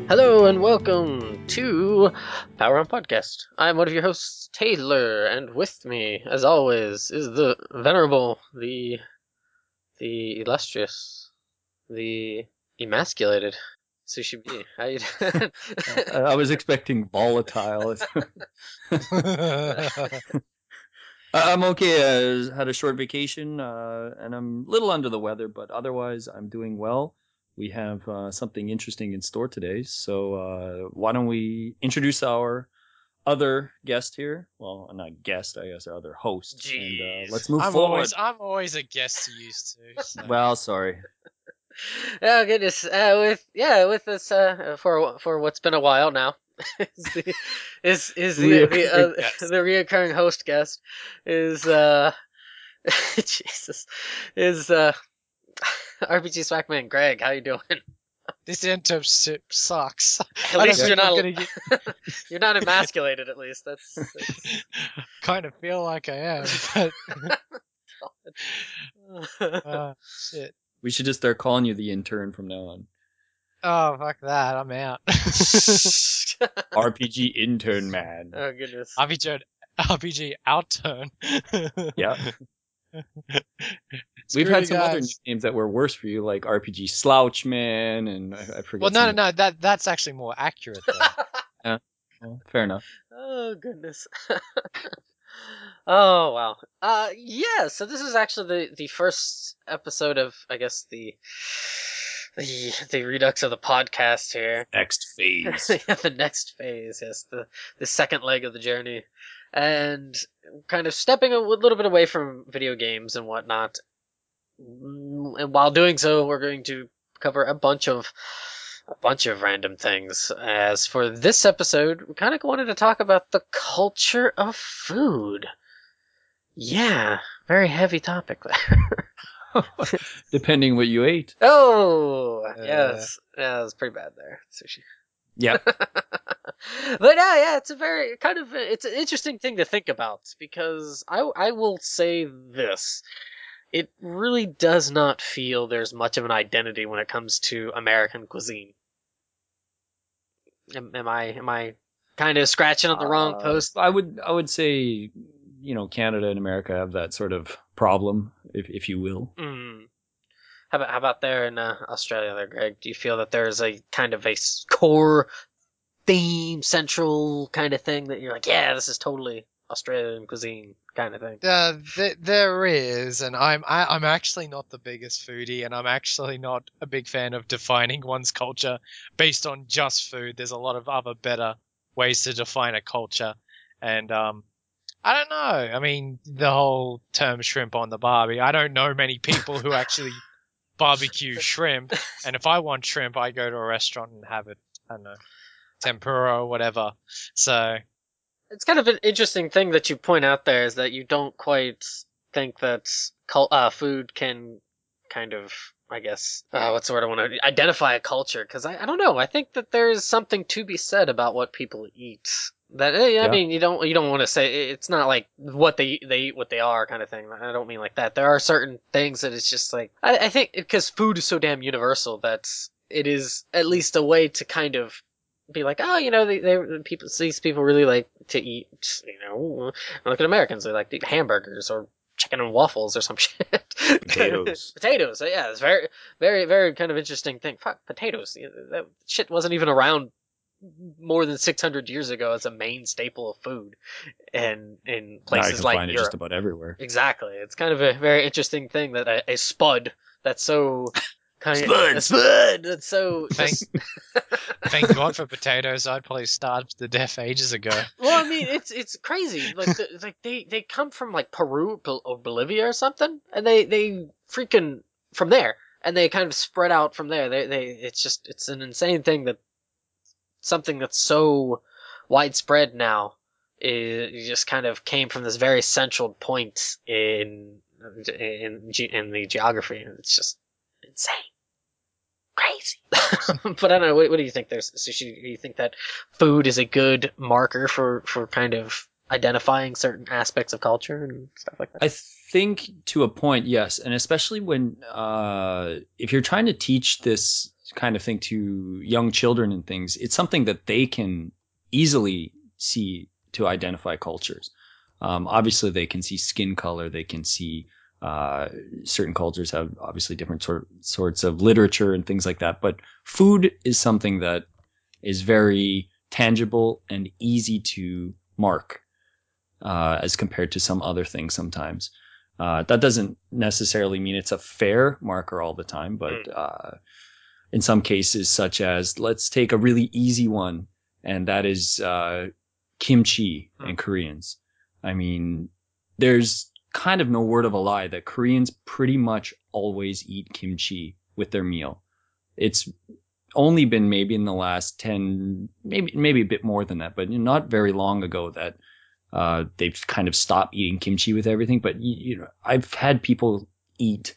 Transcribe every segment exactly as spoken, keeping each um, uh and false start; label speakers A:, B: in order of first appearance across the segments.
A: Hello and welcome to Power On Podcast. I'm one of your hosts, Taylor, and with me, as always, is the venerable, the the illustrious, the emasculated Sushi B. How you doing?
B: Uh, I was expecting volatile. I- I'm okay. I had a short vacation, uh, and I'm a little under the weather, but otherwise I'm doing well. We have uh, something interesting in store today, so uh, why don't we introduce our other guest here? Well, not guest, I guess, our other host, and uh,
A: Jeez.
B: let's move
C: I'm
B: forward.
C: always I'm always a guest to use too. So.
B: Well, sorry.
A: Oh goodness. Uh, with yeah, with this uh, for for what's been a while now. is the is is the the
B: Reoccurring
A: uh,
C: guest.
A: the reoccurring host guest is uh Jesus is uh R P G Swackman Greg. How you doing?
C: This internship sucks.
A: At
C: I don't
A: least you're
C: think I'm
A: not
C: gonna get.
A: you're not emasculated. At least that's, that's...
C: kind of feel like I am, but uh, shit.
B: We should just start calling you the intern from now on.
C: Oh fuck that! I'm out.
B: R P G intern man.
A: Oh goodness.
C: R P G R P G outturn.
B: Yeah.
C: Screw
B: We've had
C: you
B: some other
C: guys.
B: nicknames that were worse for you, like R P G Slouchman, and I, I forget.
C: Well, no,
B: some
C: no, no. That that's actually more accurate though.
B: Well, fair enough.
A: Oh goodness. Oh wow. Uh yeah, so this is actually the the first episode of I guess the the the redux of the podcast here.
B: Next phase.
A: Yeah, the next phase, yes, the the second leg of the journey. And kind of stepping a little bit away from video games and whatnot. Mm, And while doing so, we're going to cover a bunch of a bunch of random things. As for this episode, we kind of wanted to talk about the culture of food. Yeah, very heavy topic there.
B: Depending what you ate.
A: Oh,
C: Uh,
A: yes, yeah, that's pretty bad there, sushi.
B: Yep.
A: But yeah, yeah, it's a very kind of it's an interesting thing to think about because I I will say this. It really does not feel there's much of an identity when it comes to American cuisine. Am, am I am I kind of scratching on the wrong
B: Uh,
A: post?
B: I would I would say, you know, Canada and America have that sort of problem, if if you will.
A: Mm. How about how about there in uh, Australia, there, Greg? Do you feel that there's a kind of a s- core theme, central kind of thing that you're like, yeah, this is totally Australian cuisine kind of thing?
C: Uh, th- there is, and I'm I, I'm actually not the biggest foodie, and I'm actually not a big fan of defining one's culture based on just food. There's a lot of other better ways to define a culture, and um, I don't know. I mean, the whole term "shrimp on the barbie." I don't know many people who actually barbecue shrimp, and if I want shrimp, I go to a restaurant and have it. I don't know, tempura or whatever. So.
A: It's kind of an interesting thing that you point out there is that you don't quite think that cul- uh, food can kind of, I guess, uh, what's the word I want to identify a culture? Because I, I don't know. I think that there's something to be said about what people eat. That eh, I
B: Yeah.
A: mean, you don't you don't want to say it's not like what they they eat what they are kind of thing. I don't mean like that. There are certain things that it's just like I, I think because food is so damn universal that it is at least a way to kind of be like, oh, you know, they, they people these people really like to eat, you know, look at Americans, they like to eat hamburgers or chicken and waffles or some shit.
B: Potatoes.
A: Potatoes, yeah, it's very, very, very kind of interesting thing. Fuck potatoes, that shit wasn't even around more than six hundred years ago as a main staple of food, and in
B: Now I
A: places
B: can
A: like
B: find it just
A: Europe.
B: about everywhere.
A: Exactly, it's kind of a very interesting thing that a, a spud that's so kind of
B: Spud!
A: a spud that's so
C: Thank,
A: just
C: thank God for potatoes. I'd probably starved to death ages ago.
A: Well, I mean, it's it's crazy. Like, the, like they they come from like Peru or Bolivia or something, and they they freaking from there, and they kind of spread out from there. They they it's just it's an insane thing that something that's so widespread now is just kind of came from this very central point in in in the geography, and it's just insane. Crazy. But I don't know. What, what do you think? There's sushi. Do you think that food is a good marker for for kind of identifying certain aspects of culture and stuff like that?
B: I think to a point, yes, and especially when uh, if you're trying to teach this kind of think to young children and things, it's something that they can easily see to identify cultures. Um, obviously, they can see skin color. They can see uh, certain cultures have obviously different sort sorts of literature and things like that. But food is something that is very tangible and easy to mark uh, as compared to some other things sometimes. Uh, that doesn't necessarily mean it's a fair marker all the time, but uh, in some cases, such as let's take a really easy one, and that is uh, kimchi in Koreans. I mean, there's kind of no word of a lie that Koreans pretty much always eat kimchi with their meal. It's only been maybe in the last ten, maybe maybe a bit more than that, but not very long ago that uh, they've kind of stopped eating kimchi with everything. But you, you know, I've had people eat.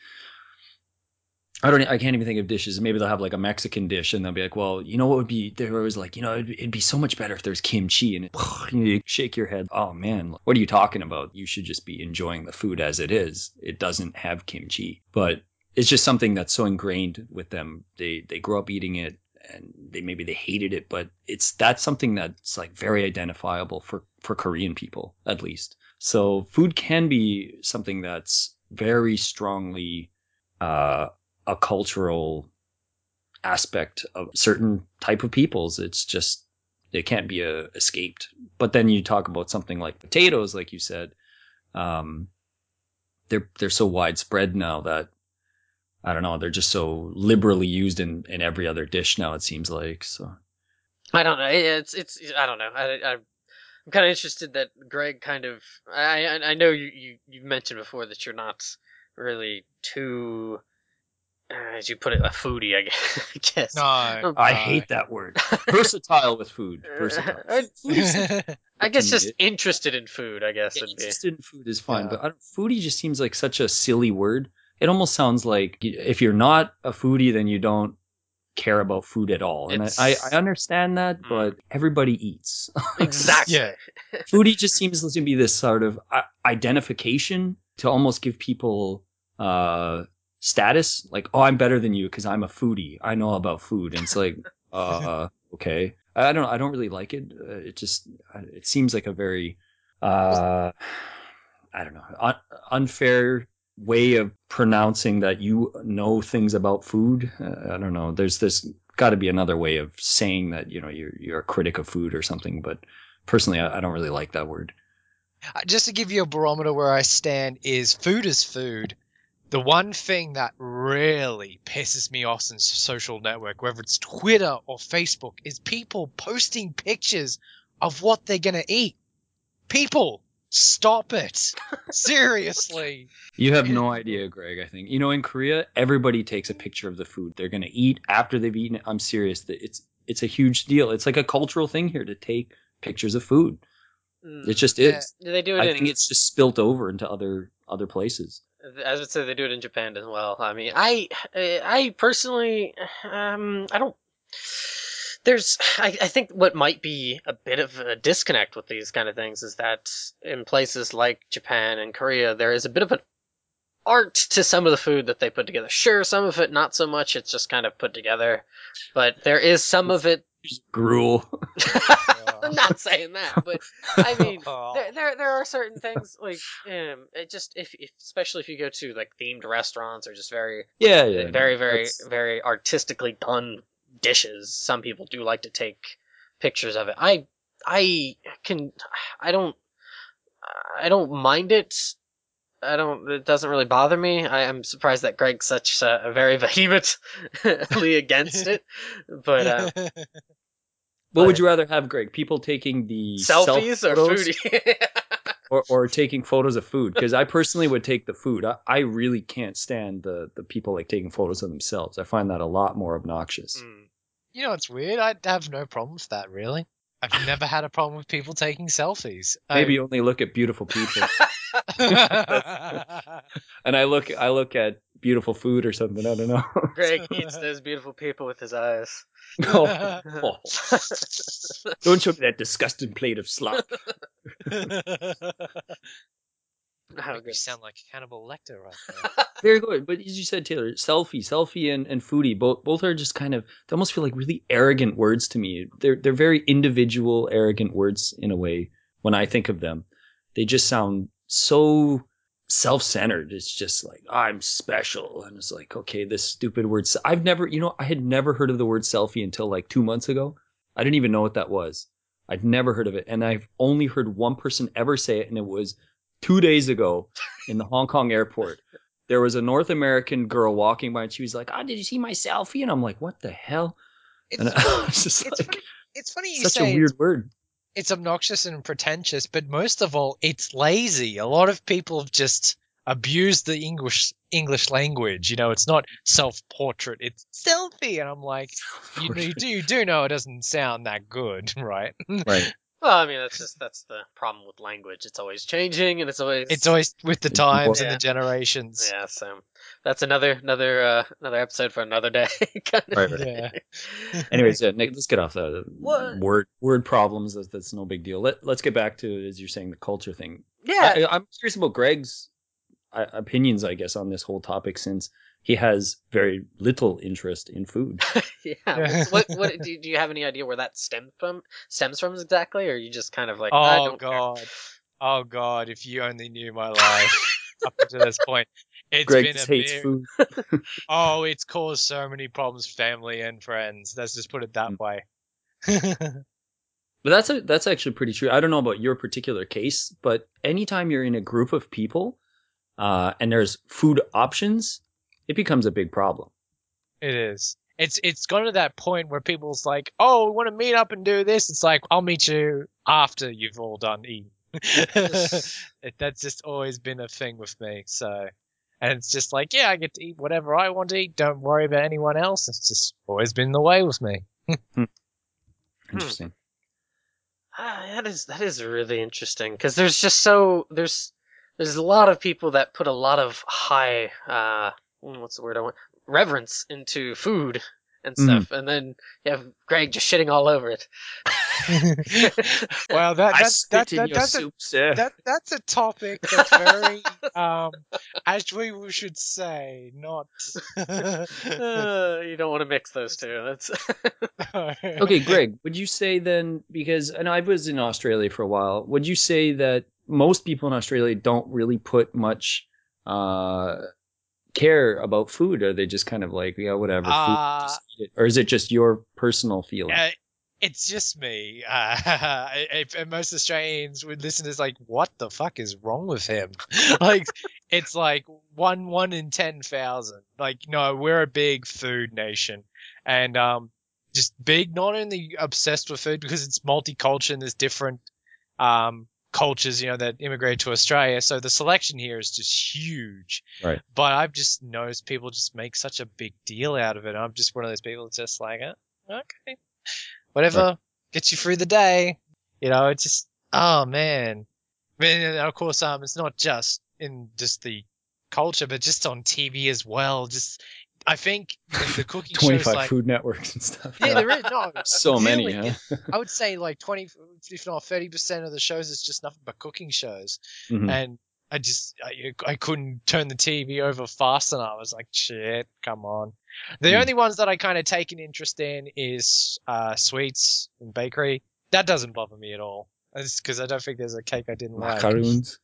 B: I don't. I can't even think of dishes. Maybe they'll have like a Mexican dish, and they'll be like, "Well, you know what would be?" They're always like, "You know, it'd, it'd be so much better if there's kimchi." And it, you shake your head. Oh man, what are you talking about? You should just be enjoying the food as it is. It doesn't have kimchi, but it's just something that's so ingrained with them. They they grow up eating it, and they maybe they hated it, but it's that's something that's like very identifiable for for Korean people at least. So food can be something that's very strongly uh, a cultural aspect of certain type of peoples. It's just it can't be uh, escaped. But then you talk about something like potatoes, like you said, um, they're they're so widespread now that I don't know, they're just so liberally used in, in every other dish now. It seems like so.
A: I don't know. It's it's I don't know. I, I I'm kind of interested that Greg kind of. I I, I know you, you you mentioned before that you're not really too, uh, as you put it, a foodie. I guess. I guess.
C: No,
A: Um,
B: I
C: no.
B: hate that word. Versatile with food. Versatile.
A: I,
B: Food is something
A: I
B: to
A: guess
B: me.
A: just interested in food. I guess
B: Yeah,
A: would be.
B: interested in food is fine,
C: Yeah.
B: but I don't, foodie just seems like such a silly word. It almost sounds like y- if you're not a foodie, then you don't care about food at all. And I, I,
A: It's
B: I understand that,
A: Mm.
B: but everybody eats.
A: exactly.
C: Yeah.
B: Foodie just seems to be this sort of uh, identification to almost give people uh, status. Like, oh, I'm better than you because I'm a foodie. I know about food. And it's like, uh, okay. I don't. I don't really like it. Uh, it just. It seems like a very. Uh, I don't know. Un- unfair way of pronouncing that you know things about food. Uh, I don't know. There's this got to be another way of saying that you know you're you're a critic of food or something. But personally, I, I don't really like that word.
C: Uh, Just to give you a barometer where I stand is food is food. The one thing that really pisses me off in social network, whether it's Twitter or Facebook, is people posting pictures of what they're gonna eat. People, stop it. Seriously.
B: You have no idea, Greg. I think you know in Korea, everybody takes a picture of the food they're gonna eat after they've eaten it. I'm serious. That It's it's a huge deal. It's like a cultural thing here to take pictures of food.
A: Mm.
B: It just
C: Yeah.
B: is.
A: They do it
B: I
A: in.
B: think it's just spilt over into other other places.
A: I would say they do it in Japan as well. I mean, I, I personally, um, I don't. There's, I, I think what might be a bit of a disconnect with these kind of things is that in places like Japan and Korea, there is a bit of an art to some of the food that they put together. Sure, some of it not so much. It's just kind of put together, but there is some of it.
B: Gruel.
A: I'm not saying that, but I mean, there, there there are certain things like um, it just if, if especially if you go to like themed restaurants or just very
B: Yeah, yeah.
A: very
B: no,
A: very
B: that's-
A: very artistically done dishes. Some people do like to take pictures of it. I I can I don't I don't mind it. I don't. It doesn't really bother me. I am surprised that Greg's such a, a very vehemently against it. But uh,
B: What would
A: but
B: you rather have, Greg? People taking the self
A: selfies or
B: photos
A: foodie?
B: or, or taking photos of food? Because I personally would take the food. I, I really can't stand the, the people like taking photos of themselves. I find that a lot more obnoxious.
A: Mm.
C: You know, it's weird. I have no problem with that, really. I've never had a problem with people taking selfies.
B: Maybe you only look at beautiful people.
C: I...
B: And I look I look at beautiful food or something. I don't know.
A: Greg eats those beautiful people with his eyes.
B: Oh, oh. Don't show me that disgusting plate of slop.
A: Oh,
C: Make me
A: good.
C: sound like Hannibal Lecter right now.
B: Very good. But as you said, Taylor, selfie, selfie, and, and foodie, both both are just kind of, they almost feel like really arrogant words to me. They're they're very individual, arrogant words in a way. When I think of them, they just sound so self-centered. It's just like, I'm special, and it's like, okay, this stupid word. se- I've never, you know, I had never heard of the word selfie until like two months ago. I didn't even know what that was. I'd never heard of it, and I've only heard one person ever say it, and it was two days ago in the Hong Kong airport. There was a North American girl walking by, and she was like, "Oh, did you see my selfie?" And I'm like, "What the hell?" And
C: It's
B: I was just
C: it's
B: like,
C: funny. It's funny you
B: such a
C: say
B: weird
C: it's,
B: word.
C: it's obnoxious and pretentious, but most of all, it's lazy. A lot of people have just abused the English English language. You know, it's not self-portrait; it's selfie, and I'm like, you know, you do you do know it doesn't sound that good, right?
B: Right.
A: Well, I mean, that's just that's the problem with language. It's always changing, and it's always
C: It's always with the
B: It's
C: times
B: more-
C: and
A: Yeah.
C: the generations.
A: yeah. So that's another another uh, another episode for another day. kind of
B: Right, right.
C: Yeah.
B: Anyways, yeah, Nick, let's get off the
A: What?
B: word word problems. That's, that's no big deal. Let Let's get back to, as you're saying, the culture thing.
A: Yeah.
B: I, I'm curious about Greg's uh, opinions, I guess, on this whole topic, since he has very little interest in food.
A: yeah. What's, what what do you, do you have any idea where that stems from? Stems from exactly, or are you just kind of like I
C: Oh
A: don't care?
C: God. Oh God, if you only knew my life up until this point. It's
B: Greg
C: been
B: just
C: a
B: hates
C: bit
B: food.
C: Oh, it's caused so many problems, family and friends. Let's just put it that
B: Mm.
C: way.
B: But that's a, that's actually pretty true. I don't know about your particular case, but anytime you're in a group of people uh, and there's food options, it becomes a big problem.
C: It is. It's it's gone to that point where people's like, "Oh, we want to meet up and do this." It's like, "I'll meet you after you've all done eating." it, that's just always been a thing with me. So, and it's just like, yeah, I get to eat whatever I want to eat. Don't worry about anyone else. It's just always been the way with me.
B: Interesting.
A: Ah, that is that is really interesting because there's just so there's there's a lot of people that put a lot of high uh mm, what's the word I want reverence into food and
B: Mhm.
A: stuff, and then you have Greg just shitting all over it.
C: Well, that
B: I
C: that's that,
B: spit in
C: that
B: your
C: that's a
B: soup, sir.
C: that that's a topic that's very um as we should say, not
A: Uh, you don't want to mix those two. That's
B: Okay, Greg, would you say then, because and I was in Australia for a while, would you say that most people in Australia don't really put much uh, care about food? Are they just kind of like, yeah, whatever, food,
C: uh
B: just eat it? Or is it just your personal feeling?
C: Uh, it's just me. Uh, if, and most Australians would listen to this like, what the fuck is wrong with him? like, it's like one one in ten thousand. Like, no, we're a big food nation, and um, just big. Not only obsessed with food because it's multicultural and there's different um cultures, you know, that immigrate to Australia. So the selection here is just huge.
B: Right.
C: But I've just noticed people just make such a big deal out of it. I'm just one of those people that's just like, eh, okay. Whatever
B: Right.
C: gets you through the day. You know, it's just, oh man. I mean, and of course, um, it's not just in just the culture, but just on T V as well. Just, I think the, the cooking shows
B: twenty-five
C: like,
B: food networks and stuff.
C: yeah, there is no,
B: So many,
C: really,
B: huh?
C: it- I would say like twenty, if not thirty percent of the shows is just nothing but cooking shows,
B: Mhm.
C: and I just, I, I couldn't turn the T V over fast enough. I was like, shit, come on. The
B: Mm.
C: only ones that I kind of take an interest in is uh, sweets and bakery. That doesn't bother me at all. Because I don't think there's a cake I didn't like.
B: Macaroons.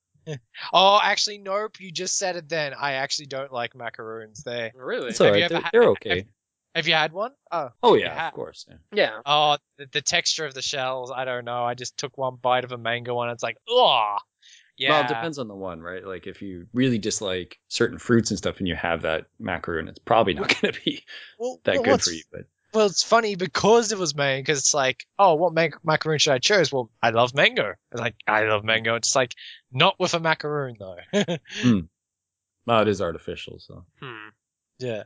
C: Oh, actually, nope. You just said it then. I actually don't like macaroons. They.
A: really
B: It's all
C: Have you
B: right.
C: ever
B: They're,
C: ha-
B: they're
C: have-
B: okay.
C: Have you had one? Oh,
B: Oh
C: you
B: yeah,
C: ha-
B: of course. Yeah.
A: yeah.
C: Oh, the, the texture of the shells. I don't know. I just took one bite of a mango and it's like, ugh. Yeah.
B: Well, it depends on the one, right? Like if you really dislike certain fruits and stuff and you have that macaroon, it's probably not going to be
C: Well,
B: that
C: well,
B: good
C: what's-
B: for you. But
C: Well, it's funny because it was mango. Because it's like, oh, what mac- macaroon should I choose? Well, I love mango. It's like, I love mango. It's like, not with a macaroon though.
B: well, it is artificial, so.
A: Hmm.
C: yeah.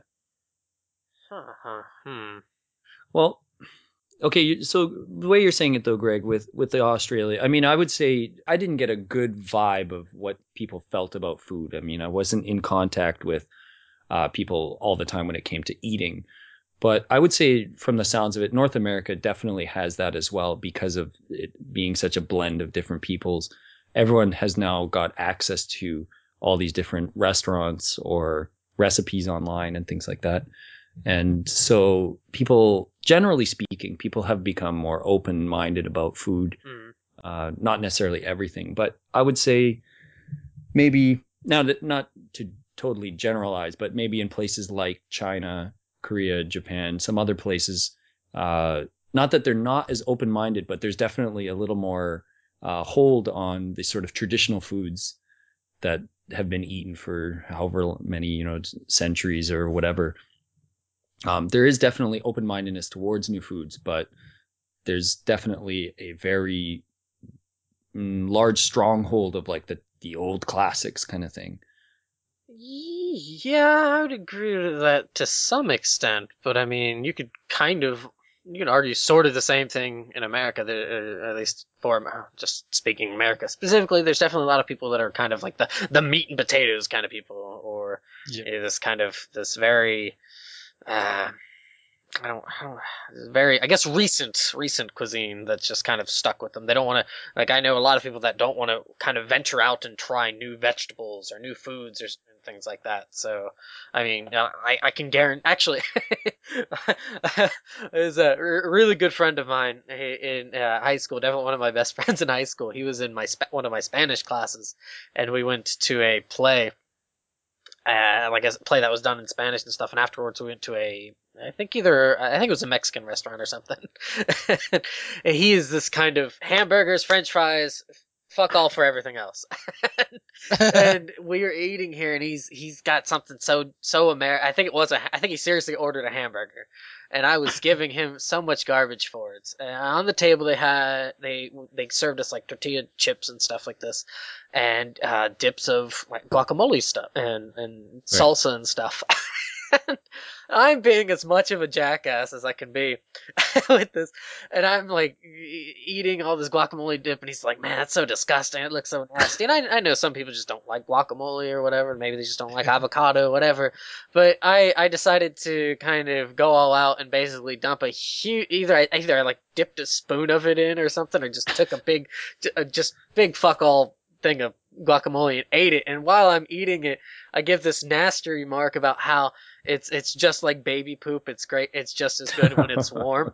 A: Huh, hmm.
B: Well, okay. you- So the way you're saying it, though, Greg, with with the Australia, I mean, I would say I didn't get a good vibe of what people felt about food. I mean, I wasn't in contact with uh, people all the time when it came to eating. But I would say, from the sounds of it, North America definitely has that as well because of it being such a blend of different peoples. everyone has now got access to all these different restaurants or recipes online and things like that. And so people, generally speaking, people have become more open-minded about food.
A: Mm.
B: Uh, not necessarily everything, but I would say maybe, now that not to totally generalize, but maybe in places like China, Korea, Japan, some other places, uh, not that they're not as open-minded, but there's definitely a little more uh, hold on the sort of traditional foods that have been eaten for however many, you know, centuries or whatever. Um, there is definitely open-mindedness towards new foods, but there's definitely a very mm, large stronghold of like the, the old classics kind of thing.
A: Yeah, I would agree with that to some extent, but I mean, you could kind of, you could argue sort of the same thing in America, there, uh, at least for Amer- just speaking America specifically. There's definitely a lot of people that are kind of like the, the meat and potatoes kind of people, or
C: Yeah.
A: uh, this kind of, this very, uh, I don't, I don't, very, I guess recent, recent cuisine that's just kind of stuck with them. They don't want to, like, I know a lot of people that don't want to kind of venture out and try new vegetables or new foods or s- and things like that. So, I mean, uh, I, I can guarantee, actually, there's a r- really good friend of mine i- in uh, high school, definitely one of my best friends in high school. He was in my, spa- one of my Spanish classes, and we went to a play uh, like a play that was done in Spanish and stuff. And afterwards, we went to a, I think either, I think it was a Mexican restaurant or something. And he is this kind of hamburgers, French fries, fuck all for everything else. And we were eating here, and he's he's got something so so American. I think it was a. I think he seriously ordered a hamburger, and I was giving him so much garbage for it. And on the table, they had they they served us like tortilla chips and stuff like this, and uh, dips of like guacamole stuff and and salsa and stuff. I'm being as much of a jackass as I can be with this, and I'm like e- eating all this guacamole dip, and he's like, "Man, that's so disgusting. It looks so nasty." And I, I know some people just don't like guacamole or whatever. Maybe they just don't like avocado, whatever. But I, I decided to kind of go all out and basically dump a huge either I either I like dipped a spoon of it in or something, or just took a big, a just big fuck all thing of guacamole and ate it. And while I'm eating it, I give this nasty remark about how it's it's just like baby poop. It's great. It's just as good when it's warm.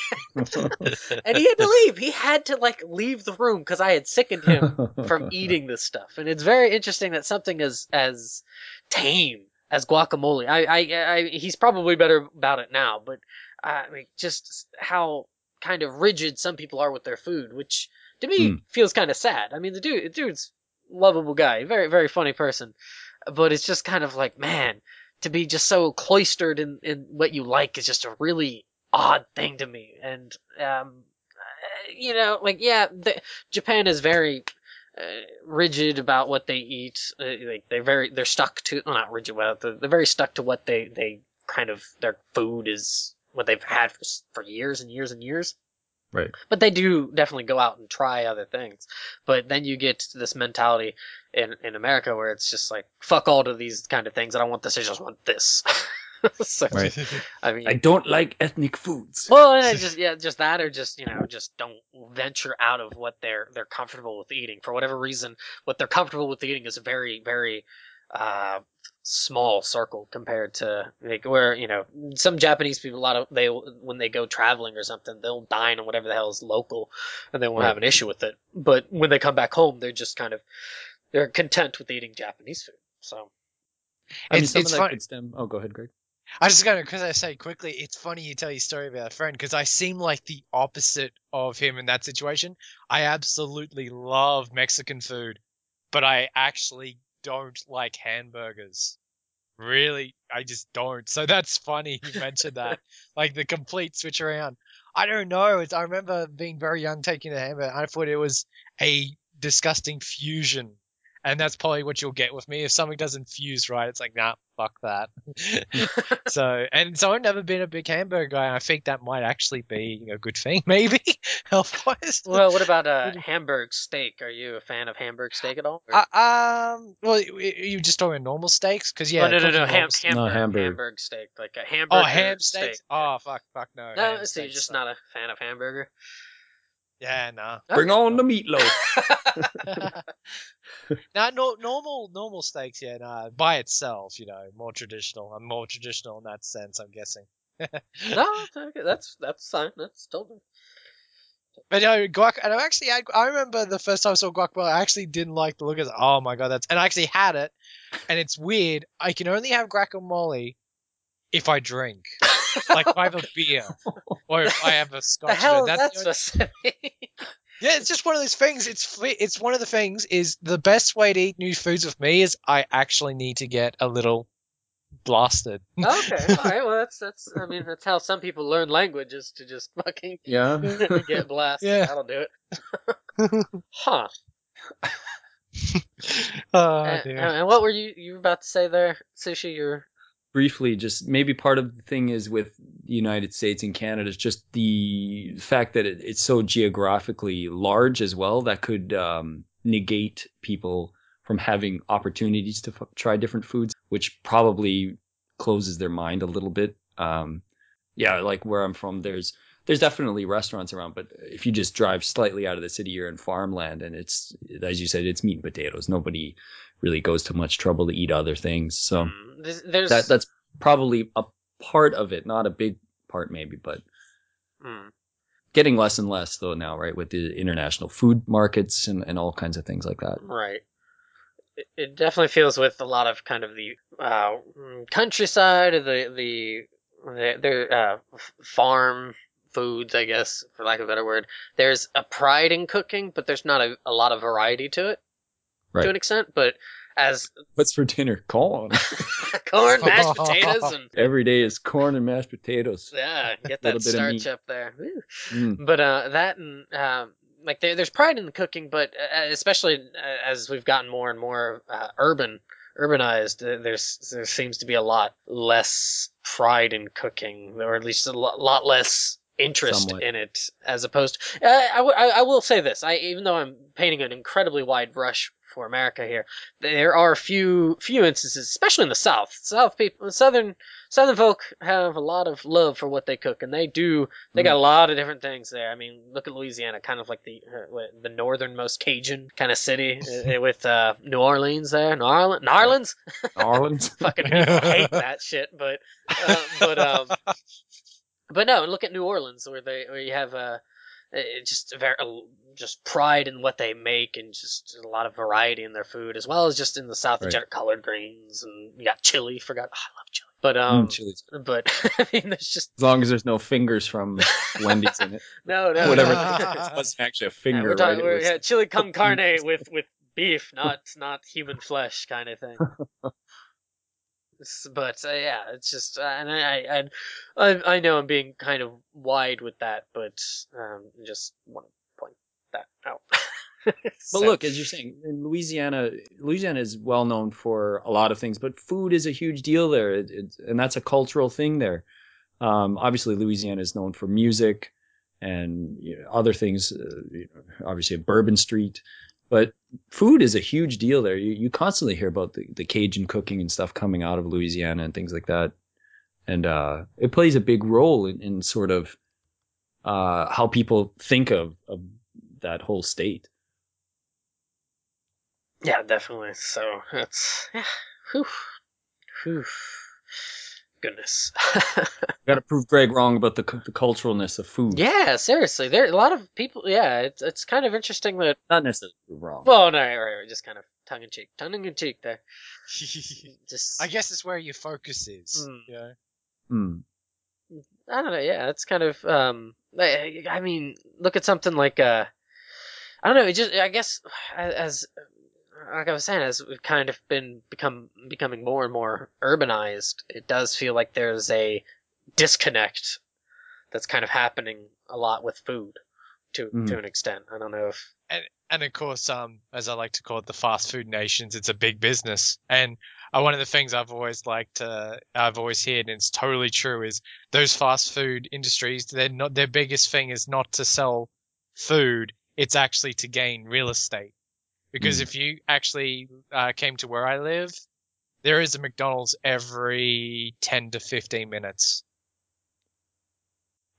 A: And he had to leave. He had to like leave the room because I had sickened him from eating this stuff. And it's very interesting that something as as tame as guacamole. I I, I he's probably better about it now, but I mean, just how kind of rigid some people are with their food, which to me
B: Mm.
A: feels kind of sad. I mean, the dude, the dude's lovable guy, very very funny person, but it's just kind of like, man, to be just so cloistered in, in what you like is just a really odd thing to me. And um, you know, like yeah, the, Japan is very uh, rigid about what they eat. Uh, like they're very they're stuck to well, not rigid, but they're, they're very stuck to what they they kind of their food is what they've had for for years and years and years.
B: Right.
A: But they do definitely go out and try other things. But then you get to this mentality in, in America where it's just like, fuck all to these kind of things. I don't want this. I just want this. So,
B: Right.
A: I mean,
B: I don't like ethnic foods.
A: well, yeah, just yeah, just that, or just you know, just don't venture out of what they're they're comfortable with eating for whatever reason. What they're comfortable with eating is a very very uh, small circle compared to like where you know some Japanese people a lot of they when they go traveling or something they'll dine on whatever the hell is local and they won't
B: Right.
A: have an issue with it. But when they come back home, they're just kind of they're content with eating Japanese food. So
B: I mean,
C: It's
B: some
C: it's
B: of that
C: fun.
B: could stem. Oh, go ahead, Greg.
C: I just gotta because I say quickly, it's funny you tell your story about a friend because I seem like the opposite of him in that situation. I absolutely love Mexican food, but I actually don't like hamburgers. Really, I just don't. So that's funny you mentioned that, like the complete switch around. I don't know. It's, I remember being very young taking a hamburger. I thought it was a disgusting fusion, and that's probably what you'll get with me if something doesn't fuse right. It's like nah, fuck that. So and so I've never been a big hamburger guy. And I think that might actually be a good thing, maybe health wise.
A: well, what about uh, Hamburg steak? Are you a fan of Hamburg steak at all? Or-
C: Uh, um, well, you you just talking normal steaks? Because yeah,
A: oh
C: it
A: no no
C: comes in
A: no
C: normal
A: ham,
C: steak.
B: No,
A: Hamburg
B: Hamburg.
A: Hamburg steak like a
C: Oh,
A: hamburger
C: ham
A: steak.
C: steaks? Oh, fuck, fuck no.
A: No,
C: ham
A: so you're
C: steaks
A: just
C: suck.
A: not a fan of hamburger.
C: Yeah, nah.
B: Bring on the meatloaf.
C: Nah, no, normal normal steaks, yeah, nah, by itself, you know, more traditional. I'm more traditional in that sense, I'm guessing.
A: No, it's okay. That's that's fine. That's totally.
C: But no, guac, and I actually had, I remember the first time I saw guacamole, I actually didn't like the look of it. Oh my god, that's, and I actually had it, and it's weird. I can only have guacamole if I drink. Like if I have a beer, or if I have a
A: The
C: scotch.
A: hell is
C: That's
A: that
C: the only-
A: supposed to be?
C: Yeah, it's just one of those things. It's fi- it's one of the things. Is the best way to eat new foods with me is I actually need to get a little blasted.
A: Okay, all right. Well, that's that's. I mean, that's how some people learn languages, to just fucking
B: Yeah.
A: get blasted.
C: Yeah.
A: That'll do it. Huh.
C: Oh
A: And,
C: dear.
A: and what were you you were about to say there, Sushi? You're
B: Briefly, just maybe part of the thing is with the United States and Canada is just the fact that it, it's so geographically large as well that could um, negate people from having opportunities to f- try different foods, which probably closes their mind a little bit. Um, yeah, like where I'm from, there's there's definitely restaurants around, but if you just drive slightly out of the city, you're in farmland, and it's, as you said, it's meat and potatoes. Nobody really goes to much trouble to eat other things, so
A: mm, there's, there's
B: that that's probably a part of it, not a big part maybe, but
A: mm,
B: getting less and less though now, right? With the international food markets and, and all kinds of things like that.
A: right. It, it definitely feels with a lot of kind of the uh, mm, countryside, or the the the, the uh, f- farm foods, I guess, for lack of a better word. There's a pride in cooking, but there's not a, a lot of variety to it, to an
B: Right.
A: extent. But as
B: What's for dinner? Corn.
A: corn, mashed potatoes, and
B: Every day is corn and mashed potatoes.
A: yeah, get
B: Little
A: that
B: bit of
A: starch
B: meat.
A: up there. Woo.
B: Mm.
A: But uh, that and um, like there, there's pride in the cooking, but uh, especially uh, as we've gotten more and more uh, urban, urbanized, uh, there's there seems to be a lot less pride in cooking, or at least a lot, lot less interest
B: Somewhat.
A: in it, as opposed. Uh, I, w- I I will say this: I even though I'm painting an incredibly wide brush for America here, there are a few few instances, especially in the South. South people, Southern Southern folk have a lot of love for what they cook, and they do. They got a lot of different things there. I mean, look at Louisiana, kind of like the uh, what, the northernmost Cajun kind of city uh, with uh, New Orleans there. New Orleans, New Orleans.
B: Orleans.
A: Fucking people hate that shit, but uh, but um, but no, look at New Orleans, where they where you have uh, uh, just a very uh, just pride in what they make, and just a lot of variety in their food, as well as just in the South, the
B: Right.
A: general collard greens, and you got chili. Forgot, oh, I love chili, but um,
B: Mm, chilies.
A: but I mean, there's just
B: As long as there's no fingers from Wendy's in it.
A: no, no,
B: Whatever.
A: no.
B: It wasn't actually a
A: Yeah,
B: finger,
A: we're talking,
B: right? It
A: we're,
B: was
A: yeah, chili con
B: a
A: carne
B: piece.
A: with with beef, not not human flesh, kind of thing. S- But uh, yeah, it's just, uh, and I, I, I, I know I'm being kind of wide with that, but um, just want to point that out.
B: But
A: So,
B: look, as you're saying, in Louisiana, Louisiana is well known for a lot of things, but food is a huge deal there, it, it, and that's a cultural thing there. Um, obviously, Louisiana is known for music and you know, other things. Uh, you know, obviously, a Bourbon Street, but food is a huge deal there. You, you constantly hear about the, the Cajun cooking and stuff coming out of Louisiana and things like that, and uh, it plays a big role in, in sort of uh, how people think of, of that whole state.
A: yeah, definitely. So it's yeah, whew, whew, goodness.
B: Got to prove Greg wrong about the cu- the culturalness of food.
A: Yeah, seriously, there a lot of people. Yeah, it's it's kind of interesting that.
B: Not necessarily wrong.
A: Well, no, right, right, just kind of tongue in cheek, tongue in cheek there. Just
C: I guess it's where your focus is.
A: Mm.
C: You know?
B: Hmm.
A: I don't know. Yeah, it's kind of. Um, I, I mean, look at something like. Uh, I don't know. It just. I guess as like I was saying, as we've kind of been become becoming more and more urbanized, it does feel like there's a disconnect that's kind of happening a lot with food to
B: Mhm.
A: to an extent. I don't know if.
C: And and of course, um, as I like to call it, the fast food nations, it's a big business. And uh, one of the things I've always liked, uh, I've always heard, and it's totally true, is those fast food industries. They're not their biggest thing is not to sell food; it's actually to gain real estate. Because
B: Mm.
C: if you actually uh, came to where I live, there is a McDonald's every ten to fifteen minutes.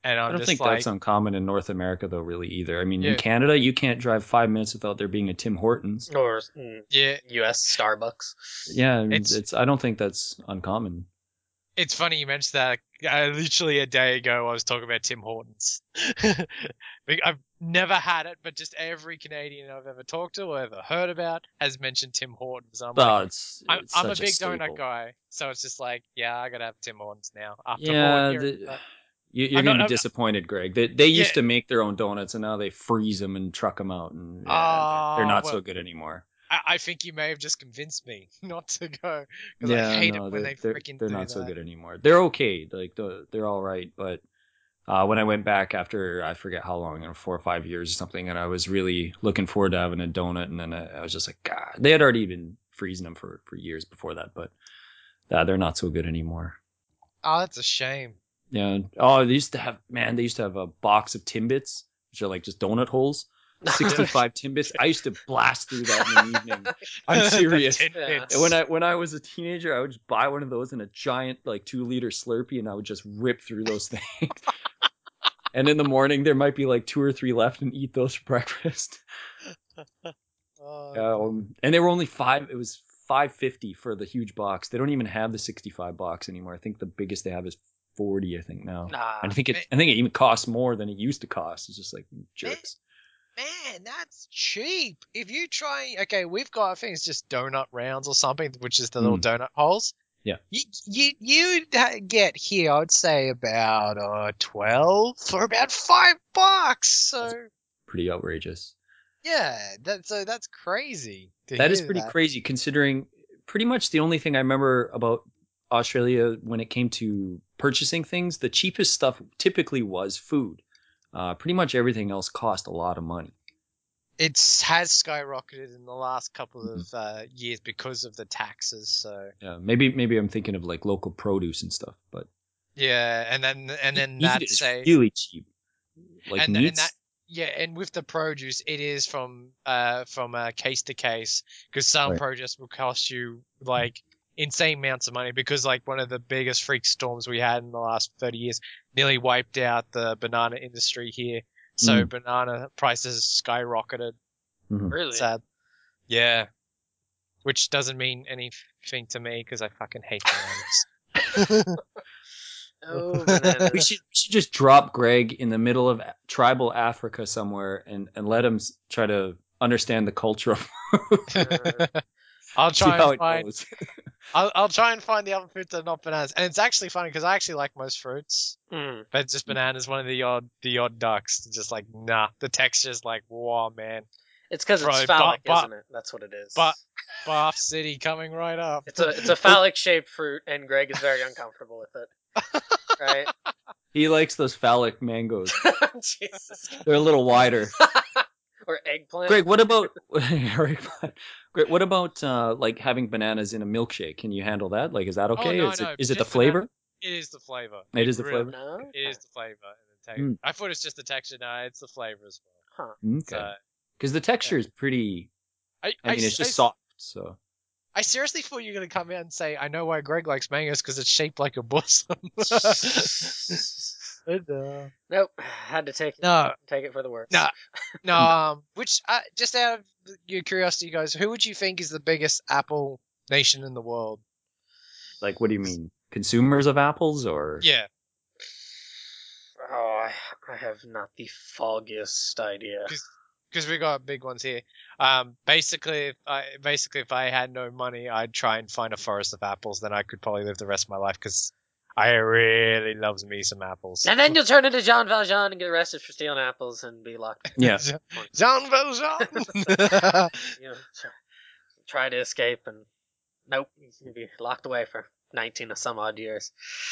C: And
B: I
C: I'm
B: don't
C: just
B: think
C: like,
B: that's uncommon in North America, though, really, either. I mean, in
C: yeah,
B: Canada, you can't drive five minutes without there being a Tim Hortons.
A: Or mm,
C: yeah.
A: U S Starbucks.
B: Yeah, and
C: It's
B: it's. I don't think that's uncommon.
C: it's funny you mentioned that. Uh, literally a day ago, I was talking about Tim Hortons. Like, I've never had it, but just every Canadian I've ever talked to or ever heard about has mentioned Tim Hortons. I'm
B: Oh,
C: like,
B: it's
C: I'm,
B: it's
C: I'm a
B: such
C: big donut
B: staple.
C: guy, so it's just like, yeah, I gotta have Tim Hortons now after all
B: Yeah,
C: hearing
B: the,
C: that.
B: you, you're
C: I'm
B: gonna
C: not,
B: be
C: I'm,
B: disappointed, Greg. They they
C: yeah.
B: used to make their own donuts, and now they freeze them and truck them out, and yeah, they're, they're
C: Oh,
B: not
C: well,
B: so good anymore.
C: I, I think you may have just convinced me not to go because I
B: Yeah,
C: hate it
B: no,
C: when
B: they're
C: they
B: they're
C: freaking
B: they're
C: do
B: not so
C: that.
B: good anymore. They're okay, like the, they're all right, but uh, when I went back after I forget how long, you know, four or five years or something, and I was really looking forward to having a donut, and then I, I was just like, God, they had already been freezing them for for years before that, but uh, they're not so good anymore.
C: Oh, that's a shame.
B: Yeah. Oh, they used to have, man, they used to have a box of Timbits, which are like just donut holes. sixty-five Timbits. I used to blast through that in an evening. I'm
C: The
B: serious.
C: tidbits.
B: And when I when I was a teenager, I would just buy one of those in a giant like two liter Slurpee, and I would just rip through those things. And in the morning, there might be like two or three left, and eat those for breakfast.
C: Oh,
B: Um, and they were only five. It was five fifty for the huge box. They don't even have the sixty-five box anymore. I think the biggest they have is forty. I think now.
A: Nah.
B: And I think
C: man,
B: it. I think it even costs more than it used to cost. It's just like
C: man,
B: jerks.
C: man, that's cheap. If you try, okay, we've got I think it's just donut rounds or something, which is the little
B: Mm.
C: donut holes.
B: Yeah.
C: You you you'd ha- get here, I'd say about uh twelve for about five bucks. So
B: Pretty outrageous.
C: yeah, that so that's crazy to
B: That is
C: hear
B: pretty
C: that.
B: crazy considering pretty much the only thing I remember about Australia when it came to purchasing things, the cheapest stuff typically was food. Uh, pretty much everything else cost a lot of money.
C: It's has skyrocketed in the last couple
B: Mhm.
C: of uh, years because of the taxes. So
B: Yeah, maybe maybe I'm thinking of like local produce and stuff, but
C: yeah, and then and then
B: meat
C: that's
B: is
C: a
B: really cheap. Like
C: and and that
B: meats,
C: yeah, and with the produce, it is from uh from uh, case to case because some
B: right?
C: produce will cost you like insane amounts of money because like one of the biggest freak storms we had in the last thirty years nearly wiped out the banana industry here. So
B: Mm.
C: banana prices skyrocketed.
B: Mhm.
A: Really?
C: Sad. Yeah, which doesn't mean anything to me because I fucking hate bananas.
A: Oh,
B: We
A: bananas.
B: should we should just drop Greg in the middle of tribal Africa somewhere and and let him s- try to understand the culture of
C: I'll
B: see
C: try
B: how
C: and
B: it
C: find.
B: goes.
C: I'll I'll try and find the other fruits that are not bananas, and it's actually funny because I actually like most fruits,
A: Mm.
C: but it's just bananas one of the odd the odd ducks. Just like nah, the texture's like wow man,
A: It's because it's
C: bro.
A: phallic,
C: But but
A: isn't it? That's what it is.
C: but Bath City coming right up.
A: It's a it's a phallic shaped fruit, and Greg is very uncomfortable with it. Right?
B: He likes those phallic mangoes.
A: Jesus.
B: They're a little wider.
A: Or eggplant.
B: Greg, what about Greg, what about uh, like having bananas in a milkshake? Can you handle that? Like, is that
C: Oh
B: okay?
C: no
B: Is it
C: no,
B: is it the
C: just banana.
B: flavor?
C: It is the flavor.
B: It
C: It
B: is the
C: really
B: flavor.
A: No.
C: it is the flavor and the taste.
B: Mm.
C: I thought it's just the texture. No, it's the flavor as well.
A: Huh.
B: Okay.
C: So
B: Because the texture is pretty.
C: I
B: I
C: I,
B: mean, it's
C: I,
B: just soft. So
C: I seriously thought you were gonna come out and say I know why Greg likes mangoes because it's shaped like a bosom. no,
A: Nope. Had to take it.
C: no,
A: Take it for the worst.
C: no. no um, which uh, just out of your curiosity, guys, who would you think is the biggest apple nation in the world?
B: like, what do you mean? Consumers of apples or?
C: Yeah,
A: Oh, I, I have not the foggiest idea.
C: because we got big ones here. Um, basically, if I basically if I had no money, I'd try and find a forest of apples. Then I could probably live the rest of my life because I really loves me some apples.
A: And then you'll turn into Jean Valjean and get arrested for stealing apples and be locked.
B: Yeah.
C: Jean Valjean.
A: You know, try, try to escape and nope, you'll be locked away for nineteen or some odd years.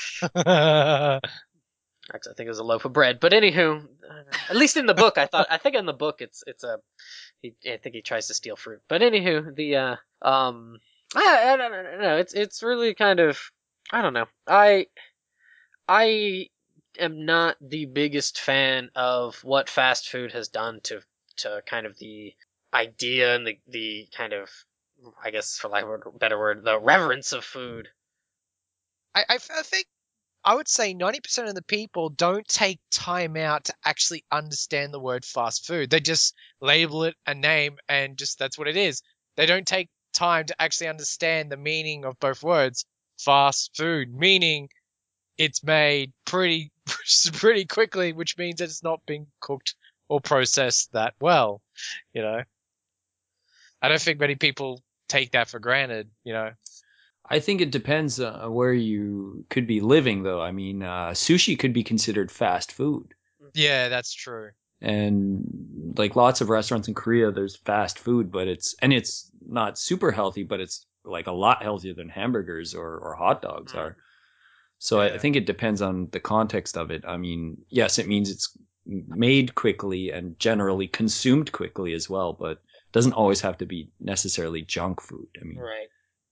A: Actually, I think it was a loaf of bread. But anywho, at least in the book, I thought I think in the book it's it's a he I think he tries to steal fruit. But anywho, the uh um I, I don't know. It's it's really kind of I don't know. I I am not the biggest fan of what fast food has done to to kind of the idea and the the kind of I guess for lack of a better word the reverence of food.
C: I, I, I think I would say ninety percent of the people don't take time out to actually understand the word fast food. They just label it a name and just that's what it is. They don't take time to actually understand the meaning of both words. Fast food, meaning it's made pretty pretty quickly, which means that it's not being cooked or processed that well, you know. I don't think many people take that for granted, you know.
B: I think it depends uh, where you could be living, though. I mean, uh, sushi could be considered fast food.
C: Yeah, that's true.
B: And like lots of restaurants in Korea, there's fast food, but it's, and it's not super healthy, but it's like a lot healthier than hamburgers or, or hot dogs
A: Mm.
B: are. So I, I
C: Yeah.
B: think it depends on the context of it. I mean, yes, it means it's made quickly and generally consumed quickly as well, but it doesn't always have to be necessarily junk food. I mean,
A: Right.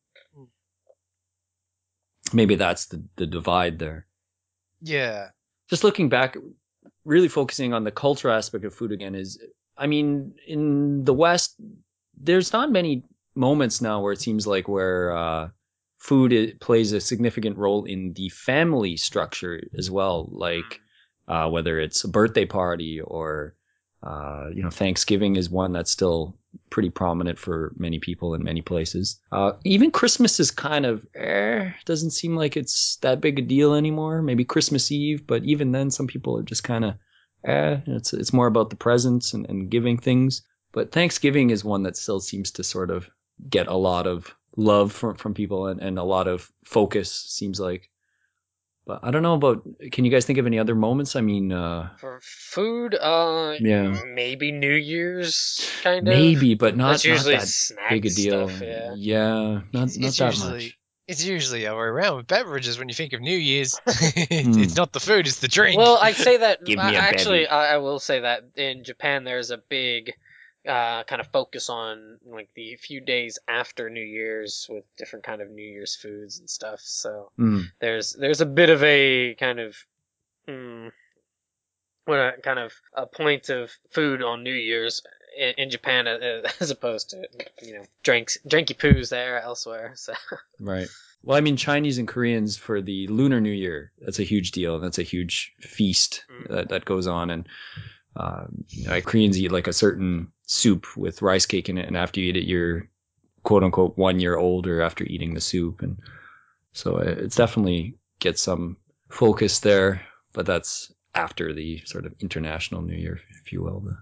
B: maybe that's the, the divide there.
C: Yeah.
B: Just looking back, really focusing on the cultural aspect of food again is, I mean, in the West, there's not many moments now where it seems like where uh, food i- plays a significant role in the family structure as well, like uh, whether it's a birthday party or uh, you know, Thanksgiving is one that's still pretty prominent for many people in many places. Uh, even Christmas is kind of eh, doesn't seem like it's that big a deal anymore. Maybe Christmas Eve, but even then, some people are just kind of eh. It's it's more about the presents and, and giving things. But Thanksgiving is one that still seems to sort of get a lot of love from from people and, and a lot of focus. Seems like. But I don't know about. Can you guys think of any other moments? I mean, uh,
A: For food, uh,
B: yeah.
A: maybe New Year's, kind of.
B: Maybe, but
A: That's
B: not not
A: usually
B: that big a
A: snack
B: deal.
A: stuff, yeah.
B: Yeah, not
C: It's,
B: not
C: it's
B: that
C: usually
B: much.
C: it's usually the other way around with beverages. When you think of New Year's, it's,
B: Hmm.
C: it's not the food, it's the drink.
A: Well, I'd say that
B: Give
A: I-
B: me a
A: actually,
B: bevy.
A: I, I will say that in Japan there's a big uh, kind of focus on like the few days after New Year's with different kind of New Year's foods and stuff. So
B: Mm.
A: there's there's a bit of a kind of mm, what a kind of a point of food on New Year's in, in Japan uh, as opposed to you know drinks drinky poos there elsewhere. So
B: Right. Well, I mean, Chinese and Koreans for the Lunar New Year, that's a huge deal. That's a huge feast
A: Mm.
B: that, that goes on. And uh, you know, Koreans eat like a certain soup with rice cake in it. And after you eat it, you're quote unquote one year older after eating the soup. And so it- it's definitely gets some focus there. But that's after the sort of international New Year, if you will.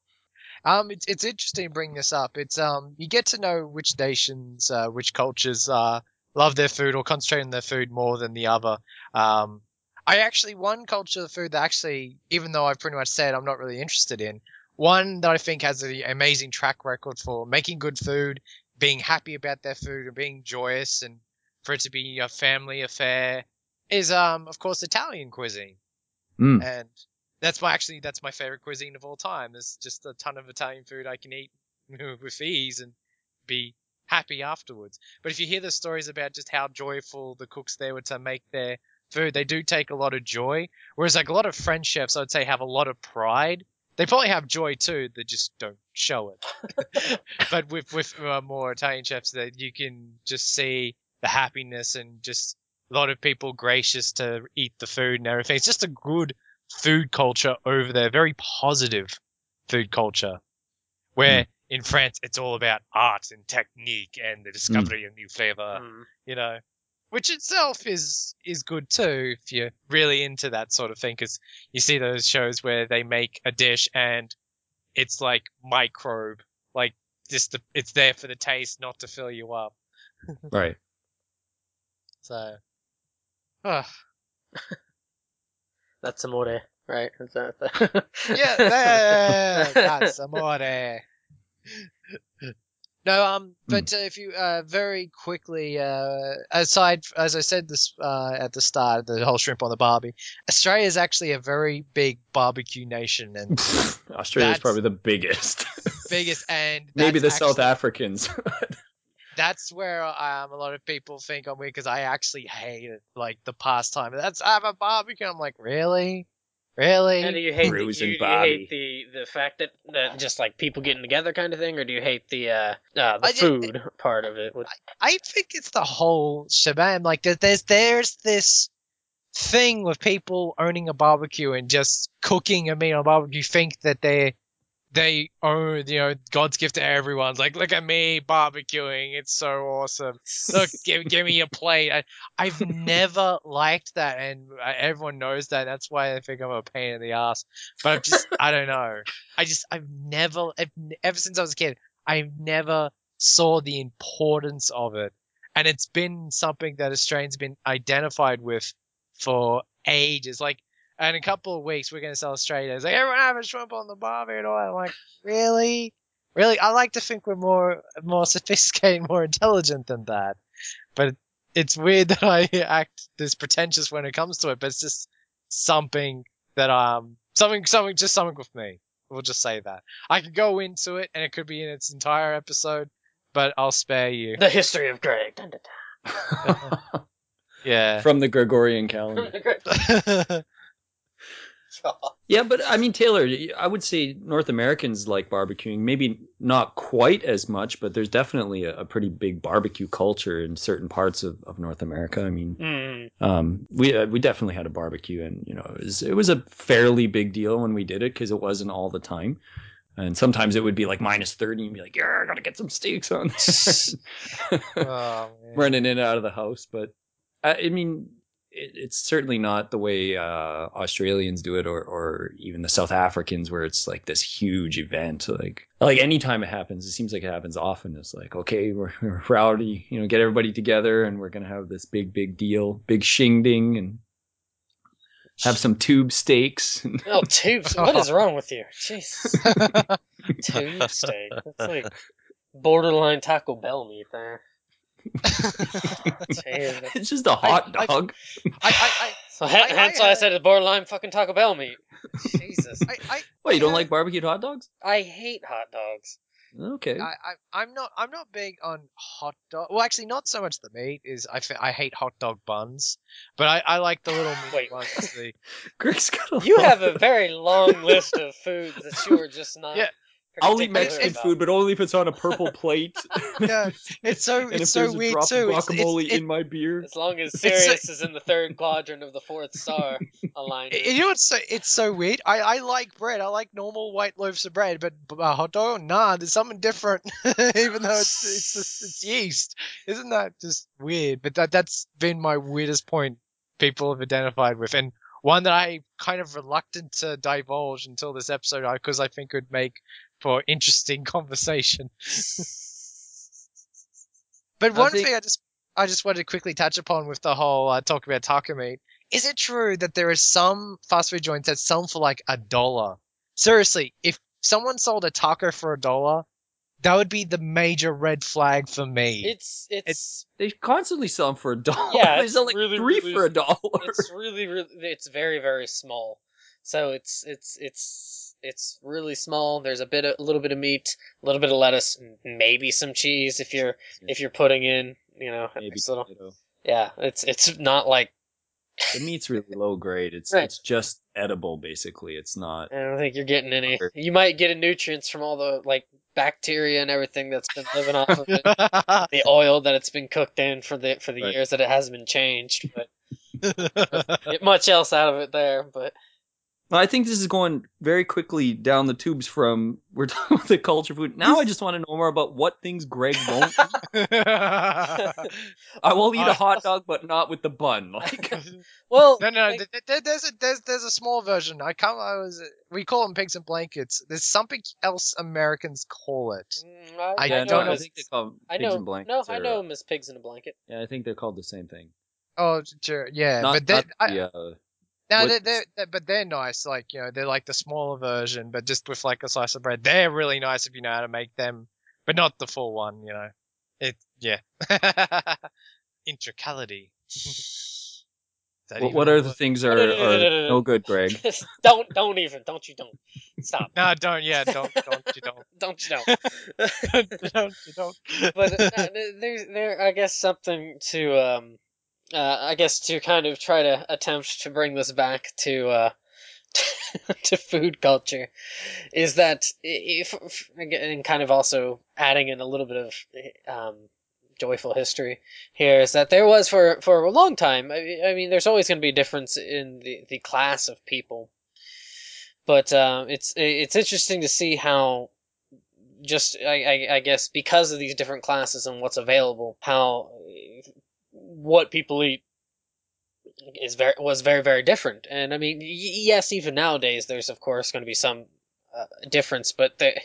C: Um, it's it's interesting to bring this up. It's um, you get to know which nations, uh, which cultures, uh, love their food or concentrate on their food more than the other. Um, I actually one culture of food that actually, even though I've pretty much said I'm not really interested in, one that I think has an amazing track record for making good food, being happy about their food, and being joyous, and for it to be a family affair, is um, of course, Italian cuisine.
B: Mm.
C: And that's my actually that's my favorite cuisine of all time. There's just a ton of Italian food I can eat with ease and be happy afterwards. But if you hear the stories about just how joyful the cooks there were to make their food, they do take a lot of joy. Whereas like a lot of French chefs, I'd say, have a lot of pride. They probably have joy too, they just don't show it. But with with uh, more Italian chefs, that you can just see the happiness and just a lot of people gracious to eat the food and everything. It's just a good food culture over there, very positive food culture. Where in France it's all about art and technique and the discovery of new flavor,
A: mm.
C: you know, which itself is is good too if you're really into that sort of thing. Because you see those shows where they make a dish and it's like microbe, like just the, it's there for the taste, not to fill you up.
B: Right.
C: So, ah,
A: That's amore, right? Is that the...
C: yeah, there, that's amore. No, um, but uh, if you uh, very quickly, uh, aside, as I said this uh, at the start, the whole shrimp on the barbie, Australia is actually a very big barbecue nation, and
B: Australia's
C: that's
B: probably the biggest.
C: biggest, and
B: Maybe
C: that's
B: the South
C: actually,
B: Africans.
C: that's where um a lot of people think I'm weird because I actually hate it, like the pastime. Let's have a barbecue. I'm like, really,
A: And do
C: really?
A: you hate the
B: Bruise
A: you,
B: and
A: you hate
B: Bobby.
A: the the fact that, that just like people getting together kind of thing, or do you hate the uh, uh the
C: I, ju-
A: food part of it? With...
C: I think it's the whole shebang. Like there- there's there's this thing with people owning a barbecue and just cooking a meat on a barbecue think that they they own, you know, God's gift to everyone. It's like, look at me barbecuing. It's so awesome. Look, give, give me a plate. I, I've never liked that, and uh, everyone knows that. That's why I think I'm a pain in the ass. But I've just, I don't know. I just, I've never, I've, ever since I was a kid, I've never saw the importance of it. And it's been something that Australians have been identified with for ages. Like, and in a couple of weeks, we're going to sell Australia. It's like, everyone have a shrimp on the barbie and all that. I'm like, really? Really? I like to think we're more more sophisticated, more intelligent than that. But it's weird that I act this pretentious when it comes to it, but it's just something that, um, something, something, just something with me. We'll just say that. I could go into it, and it could be in its entire episode, but I'll spare you.
A: The history of Greg. Dun, dun, dun.
C: Yeah.
B: From the Gregorian calendar. Yeah, but I mean, Taylor, I would say North Americans like barbecuing. Maybe not quite as much, but there's definitely a, a pretty big barbecue culture in certain parts of, of North America. I mean,
A: Mm.
B: um, we uh, we definitely had a barbecue, and you know, it was it was a fairly big deal when we did it because it wasn't all the time, and sometimes it would be like minus thirty, and be like, yeah, I gotta get some steaks on there,
C: Oh, man.
B: running in and out of the house. But I, I mean. It, it's certainly not the way uh, Australians do it, or, or even the South Africans, where it's like this huge event. Like, like anytime it happens, it seems like it happens often. It's like, okay, we're, we're rowdy, you know, get everybody together, and we're gonna have this big, big deal, big shingding, and have some tube steaks.
A: Oh, tubes! What is wrong with you? Jeez, tube steak. That's like borderline Taco Bell meat there. Jeez.
B: It's just a hot
C: I- I-
B: dog.
C: I, I,
A: So ha-
C: I-
A: hence
C: I
A: why I
C: had-
A: said it's borderline fucking Taco Bell meat. Jesus,
C: I, I,
B: What, you
C: I
B: don't
C: had-
B: like barbecued hot dogs?
A: I hate hot dogs.
B: Okay.
C: I, I, I'm not, I'm not big on hot dog. Well, actually, not so much the meat. Is I, fe- I hate hot dog buns, but I, I like the little meat
A: Wait.
C: ones. The,
B: Greg's got a
A: You
B: lot.
A: have a very long list of foods that you are just not.
C: Yeah.
B: I'll eat
A: particular
B: Mexican
A: about.
B: food, but only if it's on a purple plate.
C: Yeah, it's so,
B: and
C: it's
B: if
C: so
B: there's a
C: weird
B: drop
C: too.
B: of
C: It's, it's,
B: guacamole
C: it-
B: in my beer.
A: As long as
C: so-
A: Sirius is in the third quadrant of the fourth star alignment.
C: You know what's so it's so weird. I, I like bread. I like normal white loaves of bread, but uh, hot dog, nah, there's something different. Even though it's it's it's yeast, isn't that just weird? But that that's been my weirdest point people have identified with, and one that I kind of reluctant to divulge until this episode because I think it would make for interesting conversation. But
B: I
C: one
B: think-
C: thing I just I just wanted to quickly touch upon with the whole uh, talk about taco meat. Is it true that there is some fast food joints that sell for like a dollar? Seriously, if someone sold a taco for a dollar, that would be the major red flag for me.
A: It's it's
B: They constantly sell them for a dollar.
A: Yeah,
B: they
A: it's
B: sell like
A: really,
B: three
A: really-
B: for a dollar.
A: it's really really it's very very small. So it's it's it's it's really small. There's a bit of, a little bit of meat, a little bit of lettuce, maybe some cheese if you're if you're putting in, you know, a
B: Maybe
A: nice little.
B: potato.
A: Yeah, it's it's not like
B: The meat's really low grade. It's
A: Right.
B: it's just edible basically. It's not.
A: I don't think you're getting any.
B: Sure.
A: You might get nutrients from all the like bacteria and everything that's been living off of it. The oil that it's been cooked in for the for the
B: Right.
A: years that it hasn't been changed, but get much else out of it there. But
B: I think this is going very quickly down the tubes from we're talking about the culture food. Now I just want to know more about what things Greg won't eat. I will eat a hot dog, but not with the bun. Like
A: well,
C: No, no,
A: like,
C: th- th- there's a there's there's a small version. I come. I was we call them pigs and blankets. There's something else Americans call it.
A: mm, I,
C: I
B: yeah,
C: don't
B: no,
C: know-
B: I think they call them
A: I
B: pigs
A: know.
B: and blankets.
A: No, I
B: or,
A: know
B: uh,
A: them as pigs in a blanket.
B: Yeah, I think they're called the same thing.
C: Oh, sure, yeah,
B: Not,
C: but they,
B: not
C: I,
B: the, uh,
C: no,
B: what-
C: they're, they're, they're but they're nice. Like you know, they're like the smaller version, but just with like a slice of bread. They're really nice if you know how to make them, but not the full one. You know, it yeah. Intricality. Is that
B: what,
C: even
B: what
C: a
B: other
C: word?
B: things
A: No,
B: are,
A: no, no, no,
B: are
A: no, no, no.
B: no good, Greg?
A: don't don't even don't you don't stop.
C: No, don't. Yeah, don't, don't, you don't,
A: Don't you don't.
C: don't, you don't.
A: But uh, there's there I guess something to um uh, I guess to kind of try to attempt to bring this back to uh to food culture is that if, if and kind of also adding in a little bit of um joyful history here is that there was for for a long time. I, I mean, there's always going to be a difference in the the class of people, but um, it's it's interesting to see how just I, I I guess because of these different classes and what's available, how what people eat is very was very very different. And I mean, y- yes, even nowadays there's of course going to be some uh, difference, but the,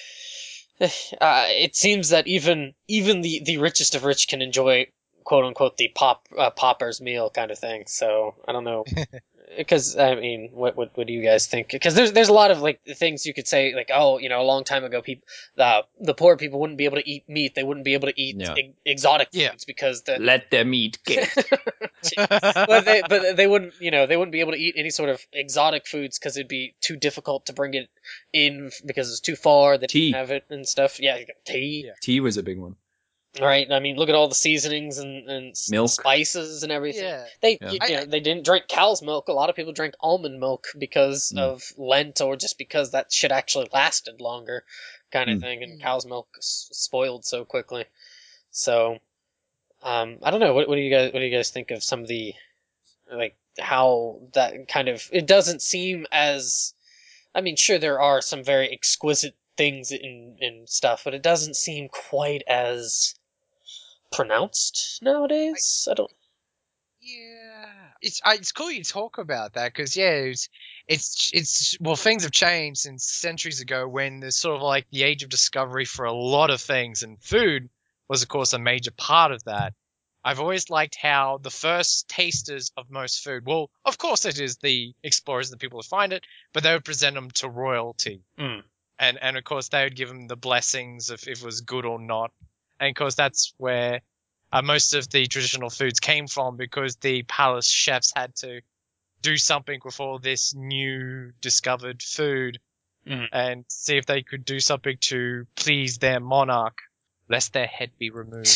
A: uh, it seems that even even the the richest of rich can enjoy quote unquote the pop uh, pauper's meal kind of thing. So I don't know. Because I mean, what, what what do you guys think? Because there's there's a lot of like things you could say, like, oh, you know, a long time ago, people the the poor people wouldn't be able to eat meat. They wouldn't be able to eat
B: Yeah.
A: e- exotic
C: Yeah.
A: foods because the
B: Let them eat cake.
A: but they but they wouldn't you know they wouldn't be able to eat any sort of exotic foods because it'd be too difficult to bring it in because it's too far. They
B: Tea.
A: didn't have it and stuff. Yeah, tea.
C: Yeah.
B: Tea was a big one.
A: Right. I mean, look at all the seasonings and, and s-
B: Milk.
A: spices and everything.
C: Yeah.
A: They
B: Yeah.
A: you,
C: I-
A: you know
C: I-
A: they didn't drink cow's milk. A lot of people drank almond milk because
B: Mm.
A: of Lent or just because that shit actually lasted longer, kind of
B: Mm.
A: thing. And
C: Mm.
A: cow's milk s- spoiled so quickly. So, um, I don't know. What, what do you guys what do you guys think of some of the like how that kind of it doesn't seem as I mean, sure there are some very exquisite things in in stuff, but it doesn't seem quite as pronounced nowadays. I don't.
C: Yeah, it's I, it's cool you talk about that because yeah, it's, it's it's well things have changed since centuries ago when there's sort of like the age of discovery for a lot of things, and food was of course a major part of that. I've always liked how the first tasters of most food, well, of course it is the explorers, the people who find it, but they would present them to royalty,
A: Mm.
C: and and of course they would give them the blessings of if it was good or not, and of course that's where uh, most of the traditional foods came from because the palace chefs had to do something with all this new discovered food
A: Mm.
C: and see if they could do something to please their monarch, lest their head be removed.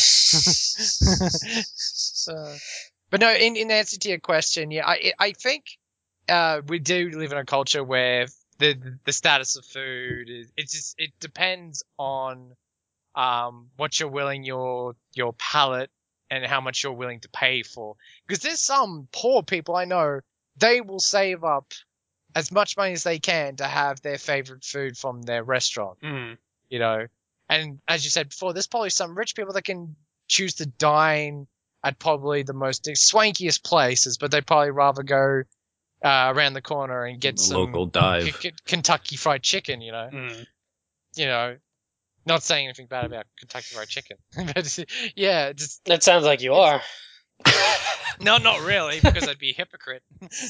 C: So, but no, in, in answer to your question, yeah, I I think uh, we do live in a culture where the the status of food is it just it depends on um what you're willing your your palate and how much you're willing to pay for. Because there's some poor people I know, they will save up as much money as they can to have their favorite food from their restaurant,
A: Mm.
C: you know. And as you said before, there's probably some rich people that can choose to dine at probably the most swankiest places, but they'd probably rather go uh, around the corner and get
B: The
C: some
B: local dive.
C: K- K- Kentucky Fried Chicken, you know.
A: Mm.
C: You know, not saying anything bad about Kentucky Fried Chicken, but yeah, just
A: That sounds like you are.
C: no, not really, because I'd be a hypocrite.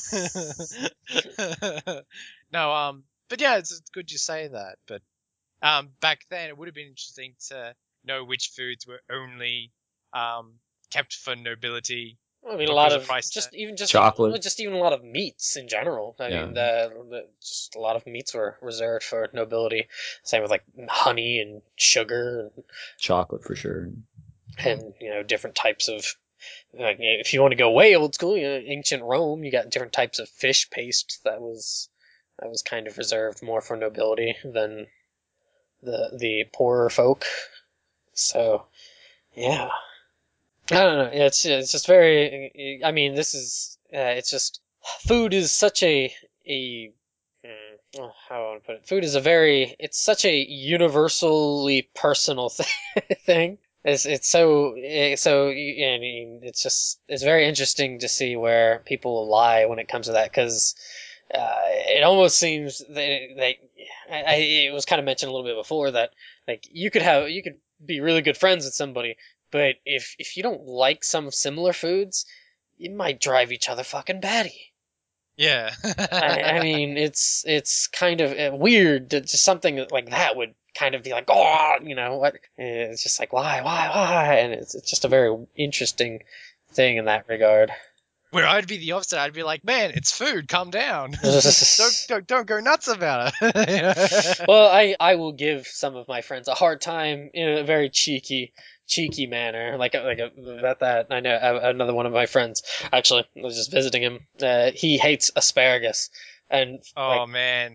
C: No, um, but yeah, it's, it's good you say that. But um, back then, it would have been interesting to know which foods were only um kept for nobility.
A: I mean, a
C: Because
A: lot
C: of
A: of
C: price
A: just
C: tag.
A: even just
B: Chocolate.
A: well, just even a lot of meats in general. I
B: Yeah.
A: mean, the, the just a lot of meats were reserved for nobility. Same with like honey and sugar and,
B: Chocolate for sure.
A: and you know different types of. Like, if you want to go way old school, you know, ancient Rome, you got different types of fish paste that was that was kind of reserved more for nobility than the the poorer folk. So, yeah. I don't know. It's it's just very. I mean, this is. Uh, it's just food is such a a. hmm, oh, how do I want to put it? Food is a very. It's such a universally personal th- thing. It's it's so eh, so. I mean, it's just it's very interesting to see where people lie when it comes to that because uh, it almost seems that they. I, I, it was kind of mentioned a little bit before that like you could have you could be really good friends with somebody but if if you don't like some similar foods, you might drive each other fucking batty.
C: Yeah.
A: I, I mean, it's it's kind of uh, weird that just something like that would kind of be like, oh, you know what? It's just like why, why, why, and it's it's just a very interesting thing in that regard.
C: Where I'd be the opposite. I'd be like, man, it's food. Calm down. don't, don't don't go nuts about it.
A: Well, I I will give some of my friends a hard time in a very cheeky cheeky manner, like a, like a, about that. I know uh, another one of my friends actually. I was just visiting him. Uh, he hates asparagus, and
C: Oh
A: like
C: man,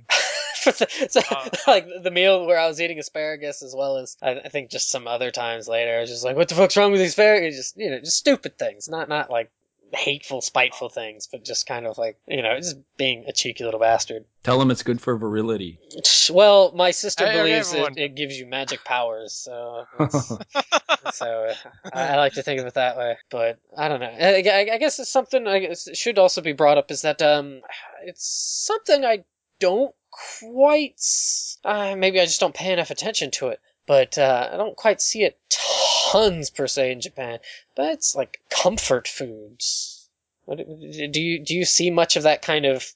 A: so,
C: Uh,
A: like the meal where I was eating asparagus, as well as I, I think just some other times later, I was just like, "What the fuck's wrong with these asparagus?" Just you know, just stupid things, not not like hateful, spiteful things, but just kind of like you know, just being a cheeky little bastard.
B: Tell them it's good for virility.
A: Well, my sister
C: Hey,
A: believes it,
C: everyone.
A: it gives you magic powers, so it's, so I, I like to think of it that way. But I don't know. I, I- I guess it's something I guess it should also be brought up is that um, it's something I don't quite. s- Uh, maybe I just don't pay enough attention to it. But uh, I don't quite see it tons per se in Japan. But it's like comfort foods. What, do you do you see much of that kind of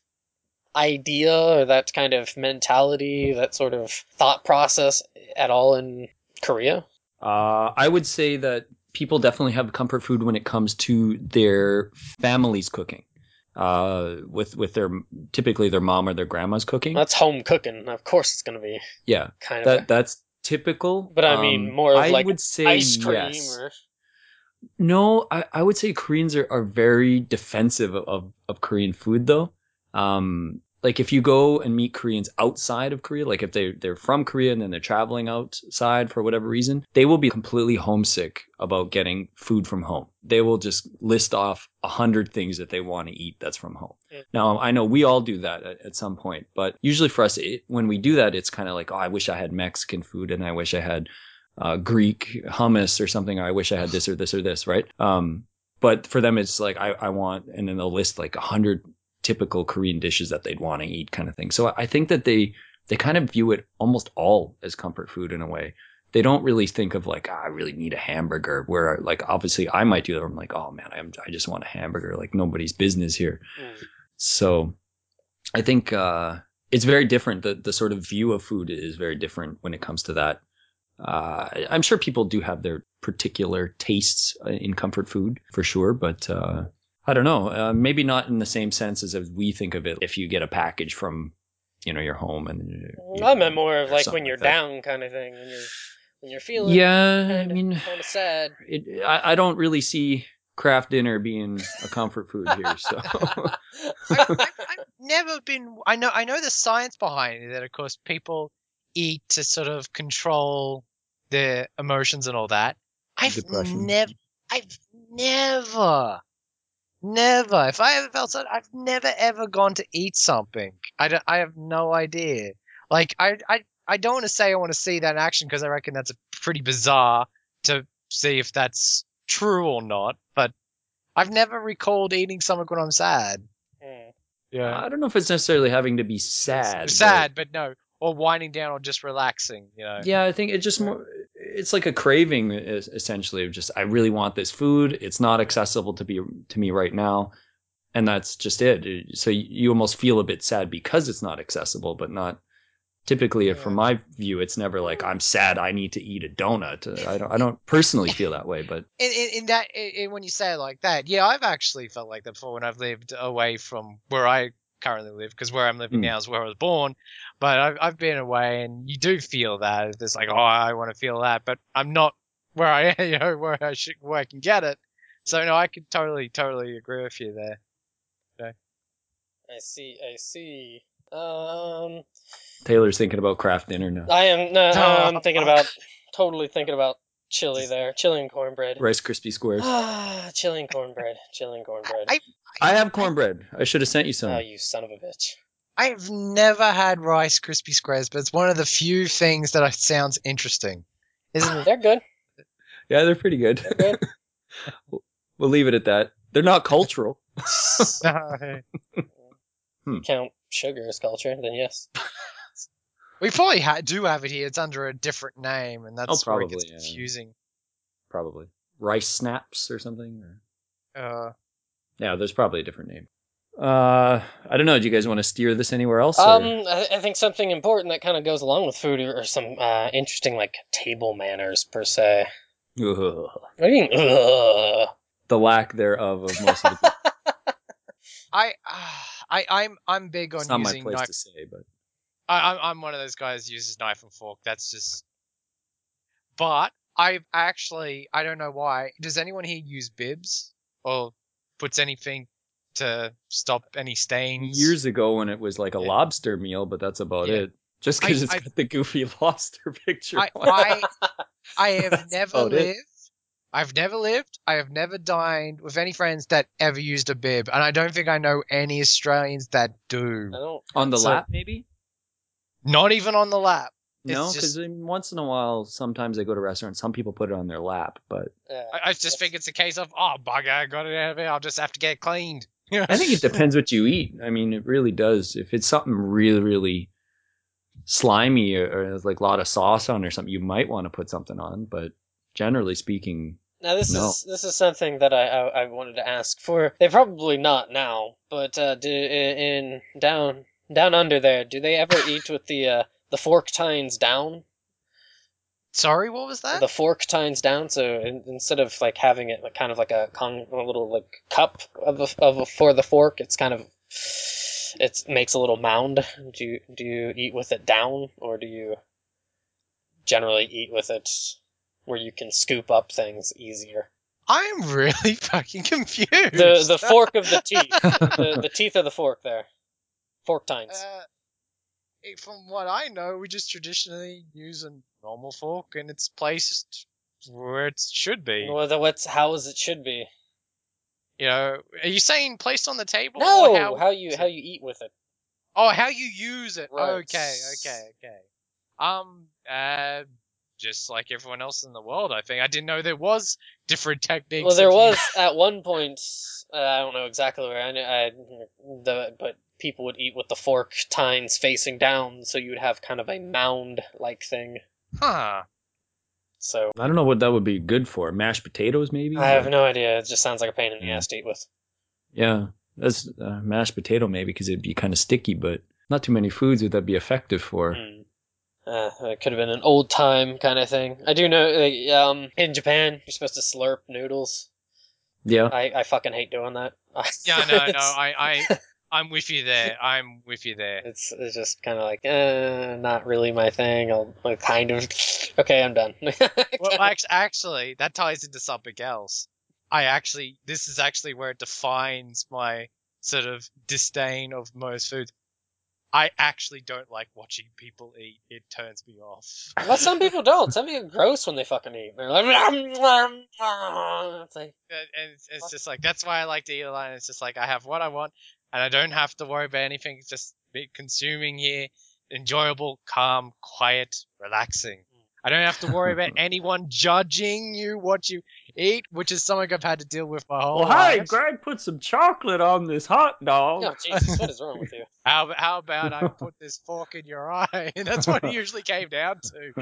A: idea or that kind of mentality, that sort of thought process at all in Korea?
B: Uh, I would say that people definitely have comfort food when it comes to their family's cooking. Uh, with with their typically their mom or their grandma's cooking.
A: That's home cooking. Of course, it's going to be
B: Yeah,
A: kind of.
B: that
A: A,
B: that's typical.
A: but I mean,
B: Um,
A: more of
B: I
A: like
B: would say
A: ice cream
B: yes.
A: or.
B: No, I, I would say Koreans are, are very defensive of, of Korean food though. Um, like if you go and meet Koreans outside of Korea, like if they they're from Korea and then they're traveling outside for whatever reason, they will be completely homesick about getting food from home. They will just list off a hundred things that they want to eat that's from home.
A: Mm.
B: Now, I know we all do that at, at some point, but usually for us, it, when we do that, it's kind of like, oh, I wish I had Mexican food and I wish I had uh, Greek hummus or something. Or I wish I had this or this or this, right? Um, but for them, it's like I, I want, and then they'll list like a hundred typical Korean dishes that they'd want to eat, kind of thing. So I think that they they kind of view it almost all as comfort food in a way. They don't really think of like, oh, I really need a hamburger. Where like obviously I might do that. I'm like, oh man, I'm, I just want a hamburger. Like nobody's business here.
A: Mm.
B: So I think uh, it's very different. The the sort of view of food is very different when it comes to that. Uh, I'm sure people do have their particular tastes in comfort food for sure, but uh, I don't know. Uh, maybe not in the same sense as, as we think of it. If you get a package from, you know, your home and you,
A: I meant more of
B: or
A: like
B: something
A: when you're
B: like that.
A: down, kind of thing. When you're when you're feeling
B: Yeah, I
A: kind of
B: mean,
A: kind of sad.
B: it, I, I don't really see craft dinner being a comfort food here. So
C: I've, I've, I've never been. I know. I know the science behind it. That of course people eat to sort of control their emotions and all that. I've
B: depression.
C: never. I've never, never. If I ever felt sad, I've never ever gone to eat something. I, don't, I have no idea. Like I, I, I don't want to say I want to see that in action because I reckon that's a pretty bizarre to see if that's true or not. But I've never recalled eating something when I'm sad.
A: Mm.
C: Yeah.
B: I don't know if it's necessarily having to be sad. but-
C: Sad, but no. Or winding down or just relaxing, you know.
B: Yeah, I think it just more. It's like a craving, es- essentially. Of just, I really want this food. It's not accessible to be to me right now, and that's just it. So you you almost feel a bit sad because it's not accessible, but not typically.
C: Yeah.
B: From my view, it's never like I'm sad. I need to eat a donut. I don't. I don't personally feel that way, but
C: In, in, in that, in, when you say it like that, yeah, I've actually felt like that before when I've lived away from where I currently live, because where I'm living
B: Mm.
C: now is where I was born. But I've, I've been away, and you do feel that. It's like, oh, I want to feel that, but I'm not where I am, you know, where I should, where I can get it. So no, I could totally, totally agree with you there.
A: I see. I see. Um,
B: Taylor's thinking about craft dinner now.
A: I am. No,
C: Oh,
A: I'm thinking about totally thinking about chili there. Chili and cornbread.
B: Rice Krispie squares.
A: Ah, chili and cornbread. Chili and cornbread.
C: I,
B: I have cornbread. I should have sent you some.
A: Oh, you son of a bitch.
C: I've never had Rice Krispie squares, but it's one of the few things that sounds interesting, isn't it?
A: They're good.
B: Yeah, they're pretty good.
A: They're good.
B: We'll leave it at that. They're not cultural.
C: No.
B: Hmm.
A: You count sugar as culture, then yes.
C: We probably ha- do have it here. It's under a different name, and that's
B: Oh,
C: where it
B: probably,
C: gets
B: yeah.
C: confusing.
B: Probably rice snaps or something. Or...
C: Uh,
B: Yeah, there's probably a different name. Uh, I don't know. Do you guys want to steer this anywhere else?
A: Um,
B: Or...
A: I, I think something important that kind of goes along with food are some uh, interesting like table manners per se.
B: Ugh.
A: What do you mean? Ugh?
B: The lack thereof of most of the people.
C: I, uh, I, I'm, I'm big on
B: It's not my
C: using
B: place
C: knife.
B: to say, but
C: I, I'm, I'm one of those guys who uses knife and fork. That's just. But I've actually, I don't know why. Does anyone here use bibs or puts anything to stop any stains.
B: Years ago when it was like a
C: Yeah.
B: lobster meal, but that's about
C: Yeah.
B: it. Just because
C: I-
B: it's
C: I-
B: got the goofy lobster picture.
C: I,
B: on it.
C: I, I have
B: That's
C: never
B: about it.
C: lived. I've never lived. I have never dined with any friends that ever used a bib, and I don't think I know any Australians that do.
A: I don't.
B: On the
C: So-
B: lap, maybe?
C: Not even on the lap.
B: No,
C: It's
B: because
C: just-
B: once in a while, sometimes I go to restaurants, some people put it on their lap, but
A: Yeah.
C: I, I just think it's a case of, oh, bugger, I got it out of here. I'll just have to get cleaned.
B: I think it depends what you eat. I mean, it really does. If it's something really, really slimy or, or has like a lot of sauce on or something, you might want to put something on. But generally speaking,
A: Now this
B: No.
A: is this is something that I, I I wanted to ask for. They probably not now, but uh, do in down down under there, do they ever eat with the uh, the fork tines down?
C: Sorry, what was that?
A: The fork tines down, so in, instead of like having it like kind of like a con a little like cup of a, of a, for the fork, it's kind of it makes a little mound. Do you do you eat with it down, or do you generally eat with it where you can scoop up things easier?
C: I'm really fucking confused.
A: The the fork of the teeth, the the teeth of the fork there, fork tines.
C: Uh, it- from what I know, we just traditionally use a normal fork, and it's placed where it should be.
A: Well, the what's how as it should be.
C: You know, are you saying placed on the table?
A: No,
C: or how,
A: how you how you eat with it.
C: Oh, how you use it.
A: Right.
C: Okay, okay, okay. Um, uh, just like everyone else in the world, I think. I didn't know there was different techniques.
A: Well, there
C: of
A: was
C: use-
A: at one point. Uh, I don't know exactly where. I, kn- I the but people would eat with the fork tines facing down, so you'd have kind of a mound like thing.
C: Huh.
A: So
B: I don't know what that would be good for. Mashed potatoes, maybe?
A: I have
B: But,
A: no idea. It just sounds like a pain in the
B: Yeah.
A: ass to eat with.
B: Yeah, that's uh, mashed potato, maybe, because it'd be kind of sticky, but not too many foods would that be effective for.
A: Hmm. Uh, it could have been an old time kind of thing. I do know, like, um, in Japan, you're supposed to slurp noodles.
B: Yeah.
A: I, I fucking hate doing that.
C: Yeah, no, no,
A: It's-
C: I, I, I'm with you there. I'm with you there.
A: It's it's just kind of like, eh, not really my thing. I'll like, kind of, okay, I'm done.
C: Well, act- actually, that ties into something else. I actually, this is actually where it defines my sort of disdain of most foods. I actually don't like watching people eat. It turns me off.
A: But some people don't. Some people are gross when they fucking eat. They're like, it's like,
C: And and it's, it's just like, that's why I like to eat alone. It's just like, I have what I want, and I don't have to worry about anything. It's just me consuming here, enjoyable, calm, quiet, relaxing. I don't have to worry about anyone judging you what you eat, which is something I've had to deal with my whole life.
B: Greg, put some chocolate on this hot dog.
A: oh Jesus, what is wrong with you?
C: How, ab- how about I put this fork in your eye? And that's what it usually came down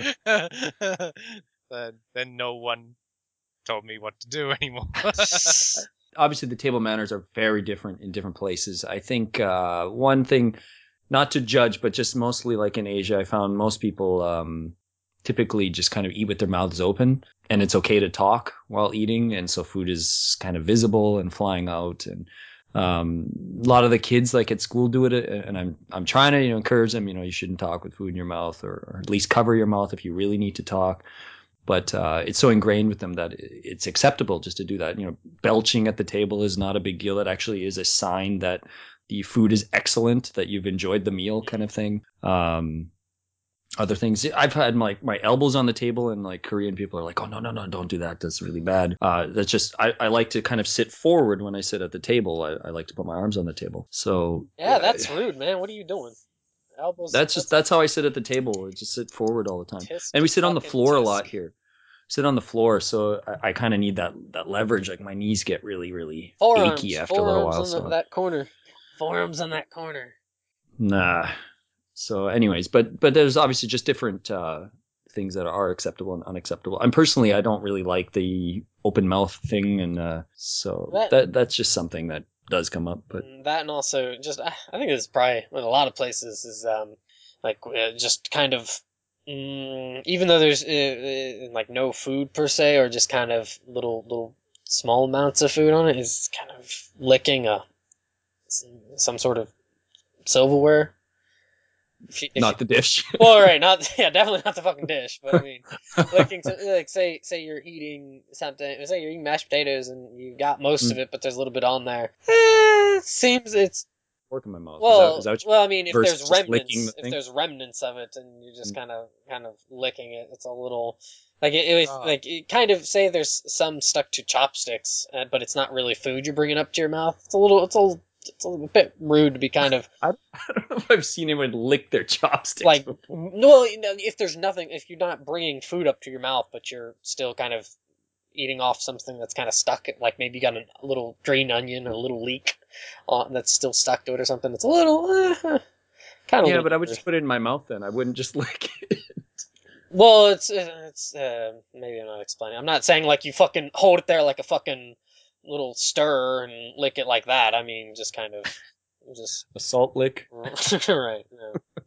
C: to. then, then no one told me what to do anymore.
B: Obviously, the table manners are very different in different places. I think uh, one thing, not to judge, but just mostly like in Asia, I found most people um, typically just kind of eat with their mouths open, and it's okay to talk while eating, and so food is kind of visible and flying out. And um, a lot of the kids, like at school, do it, and I'm I'm trying to you know encourage them. You know, you shouldn't talk with food in your mouth, or, or at least cover your mouth if you really need to talk. But uh, it's so ingrained with them that it's acceptable just to do that. You know, belching at the table is not a big deal. It actually is a sign that the food is excellent, that you've enjoyed the meal, kind of thing. Um, other things, I've had my my elbows on the table, and like Korean people are like, "Oh no, no, no, don't do that. That's really bad." Uh, that's just I, I like to kind of sit forward when I sit at the table. I, I like to put my arms on the table. So
A: Yeah, that's rude, man. What are you doing? Elbows.
B: that's just that's how I sit at the table. I just sit forward all the time,
A: Tisk,
B: and we sit on the
A: fucking
B: floor a
A: tisk.
B: lot here. Sit on the floor, so I, I kind of need that that leverage. Like my knees get really really
A: Forearms.
B: achy after a little
A: Forearms
B: while.
A: on
B: So
A: the, that corner. Forearms on that corner.
B: nah. So, anyways, but but there's obviously just different uh, things that are acceptable and unacceptable. And personally, I don't really like the open mouth thing, and uh, so
A: That-
B: that that's just something that does come up. But
A: Mm, That and also just I I think it's probably in a lot of places is um like uh, just kind of mm, even though there's uh, uh, like no food per se or just kind of little little small amounts of food on it is kind of licking a some sort of silverware. If you, if
B: Not
A: you,
B: the dish.
A: well, right, not yeah, definitely not the fucking dish. But I mean, licking to, like say say you're eating something, say you're eating mashed potatoes and you got most
B: Mm.
A: of it, but there's a little bit on there. Eh, it seems it's
B: Fork in my mouth.
A: well,
B: is that, is that what you
A: well. I mean, if
B: versus
A: there's
B: just licking
A: remnants,
B: the
A: if
B: thing?
A: there's remnants of it, and you're just
B: Mm.
A: kind of kind of licking it, it's a little like it, it was
C: Oh.
A: like it kind of say there's some stuck to chopsticks, uh, but it's not really food you're bringing up to your mouth. It's a little, it's a, it's a bit rude to be kind of
B: I, I don't know if I've seen anyone lick their chopsticks
A: like
B: before.
A: no, you know, if there's nothing, if you're not bringing food up to your mouth, but you're still kind of eating off something that's kind of stuck, like maybe you got a little green onion or a little leek uh, that's still stuck to it or something. It's a little uh, kind of
B: Yeah, but I would just put it in my mouth then. I wouldn't just lick it.
A: Well, it's it's uh, maybe I'm not explaining. I'm not saying like you fucking hold it there like a fucking little stir and lick it like that. I mean, just kind of just
B: A salt lick.
A: right. Yeah.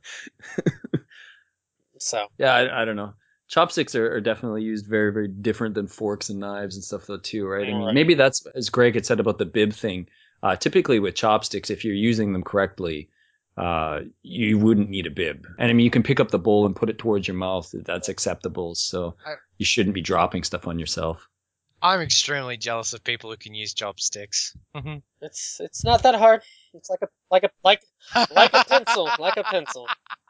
A: So
B: Yeah, I, I don't know. Chopsticks are, are definitely used very, very different than forks and knives and stuff though too, right? I mean,
A: Right.
B: maybe that's as Greg had said about the bib thing. Uh, typically with chopsticks, if you're using them correctly, uh, you wouldn't need a bib. And I mean, you can pick up the bowl and put it towards your mouth. That's acceptable. So
C: I-
B: you shouldn't be dropping stuff on yourself.
C: I'm extremely jealous of people who can use chopsticks.
A: it's it's not that hard. It's like a like a like like a pencil, like a pencil.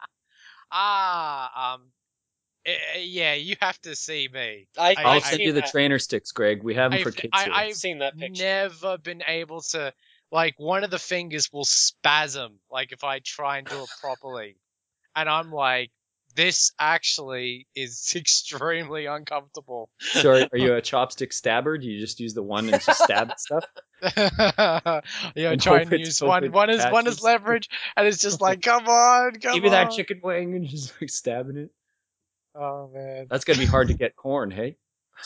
C: Ah, um, eh, eh, yeah, you have to see me.
A: I,
C: I-
B: I'll
A: I've
B: send
A: seen
B: you the
A: that.
B: trainer sticks, Greg. We have them for
C: I've,
B: kids
C: I,
B: here.
C: I've
A: seen that picture.
C: never been able to, like, one of the fingers will spasm, like, if I try and do it properly. And I'm like, this actually is extremely uncomfortable.
B: So are, are you a chopstick stabber? Do you just use the one and just stab at stuff?
C: yeah,
B: And
C: try
B: hope
C: and
B: it's-
C: use
B: hope
C: one.
B: it
C: One is one is
B: catches?
C: leverage, and it's just like, come on, come
B: Give me
C: on.
B: that chicken wing and just like stabbing it.
C: Oh man.
B: That's gonna be hard to get corn, hey?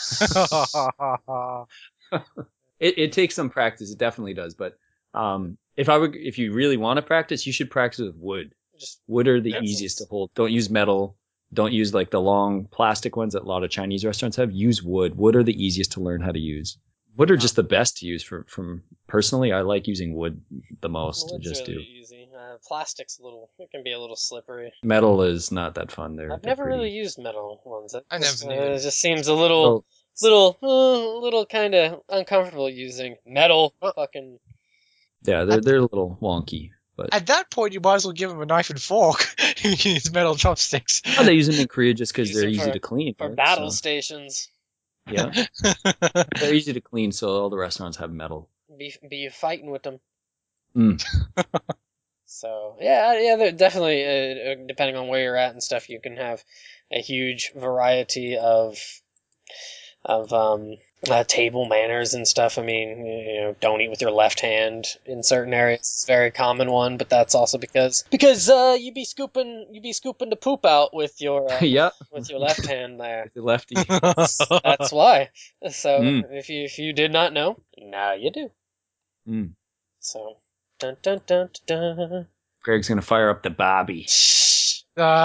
B: It it takes some practice. It definitely does. But um, if I would, if you really want to practice, you should practice with wood.
A: Just
B: Wood are the
A: pencils.
B: easiest to hold. Don't use metal. Don't use like the long plastic ones that a lot of Chinese restaurants have. Use wood. Wood are the easiest to learn how to use. Wood are just the best to use for from personally. I like using wood the most. I
A: wood's
B: just
A: really
B: do.
A: easy. Uh, plastic's a little. It can be a little slippery.
B: Metal is not that fun. They're,
A: I've
B: they're
A: never
B: pretty.
A: really used metal ones. It
C: I
A: just,
C: never
A: uh,
C: needed.
A: it just seems a little,
B: Well,
A: little, uh, little kind of uncomfortable using metal.
C: Well-
A: fucking.
B: yeah, they're they're a little wonky. But
C: At that point, you might as well give him a knife and fork. You can use metal chopsticks.
B: oh, they use them in Korea just because
A: Use
B: they're
A: them
B: easy
A: for-
B: to clean.
A: For
B: right?
A: battle
B: So,
A: stations,
B: yeah, they're easy to clean. So all the restaurants have metal.
A: be be fighting with them.
B: Mm.
A: So yeah, yeah, they're definitely. Uh, uh, depending on where you're at and stuff, you can have a huge variety of of um, uh, table manners and stuff. I mean, you know, don't eat with your left hand in certain areas. It's a very common one, but that's also because because uh, you be scooping you be scooping the poop out with your uh,
B: yeah,
A: with your left hand there.
B: the lefty.
A: That's, that's why. So
B: Mm.
A: if you if you did not know, now you do.
B: Mm.
A: So dun dun dun dun.
B: Greg's gonna fire up the Bobby.
A: Shh.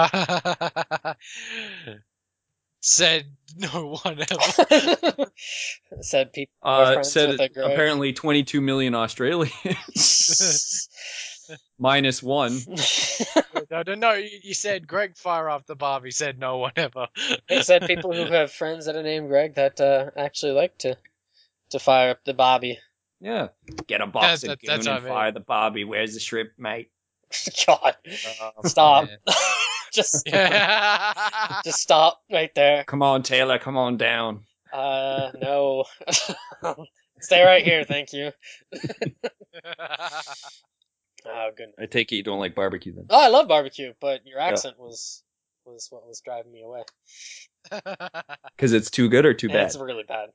C: Said no one ever.
A: Said people who are
B: Uh,
A: friends
B: said
A: with a Greg.
B: apparently twenty-two million Australians minus one.
C: No, no, no. You you said Greg fire off the Barbie. Said no one ever.
A: It said people who have friends that are named Greg that uh, actually like to to fire up the Bobby.
B: Yeah, get a box
C: That-
B: of
C: that- that's
B: goon and
C: what I mean.
B: fire the Bobby. Where's the shrimp, mate?
A: God,
C: Oh,
A: stop!
C: man.
A: just
C: Yeah.
A: just stop right there.
B: Come on, Taylor, come on down.
A: Uh, no, stay right here, thank you. Oh goodness.
B: I take it you don't like barbecue then.
A: Oh, I love barbecue, but your accent was was what was driving me away.
B: Because it's too good or too bad?
A: It's really bad.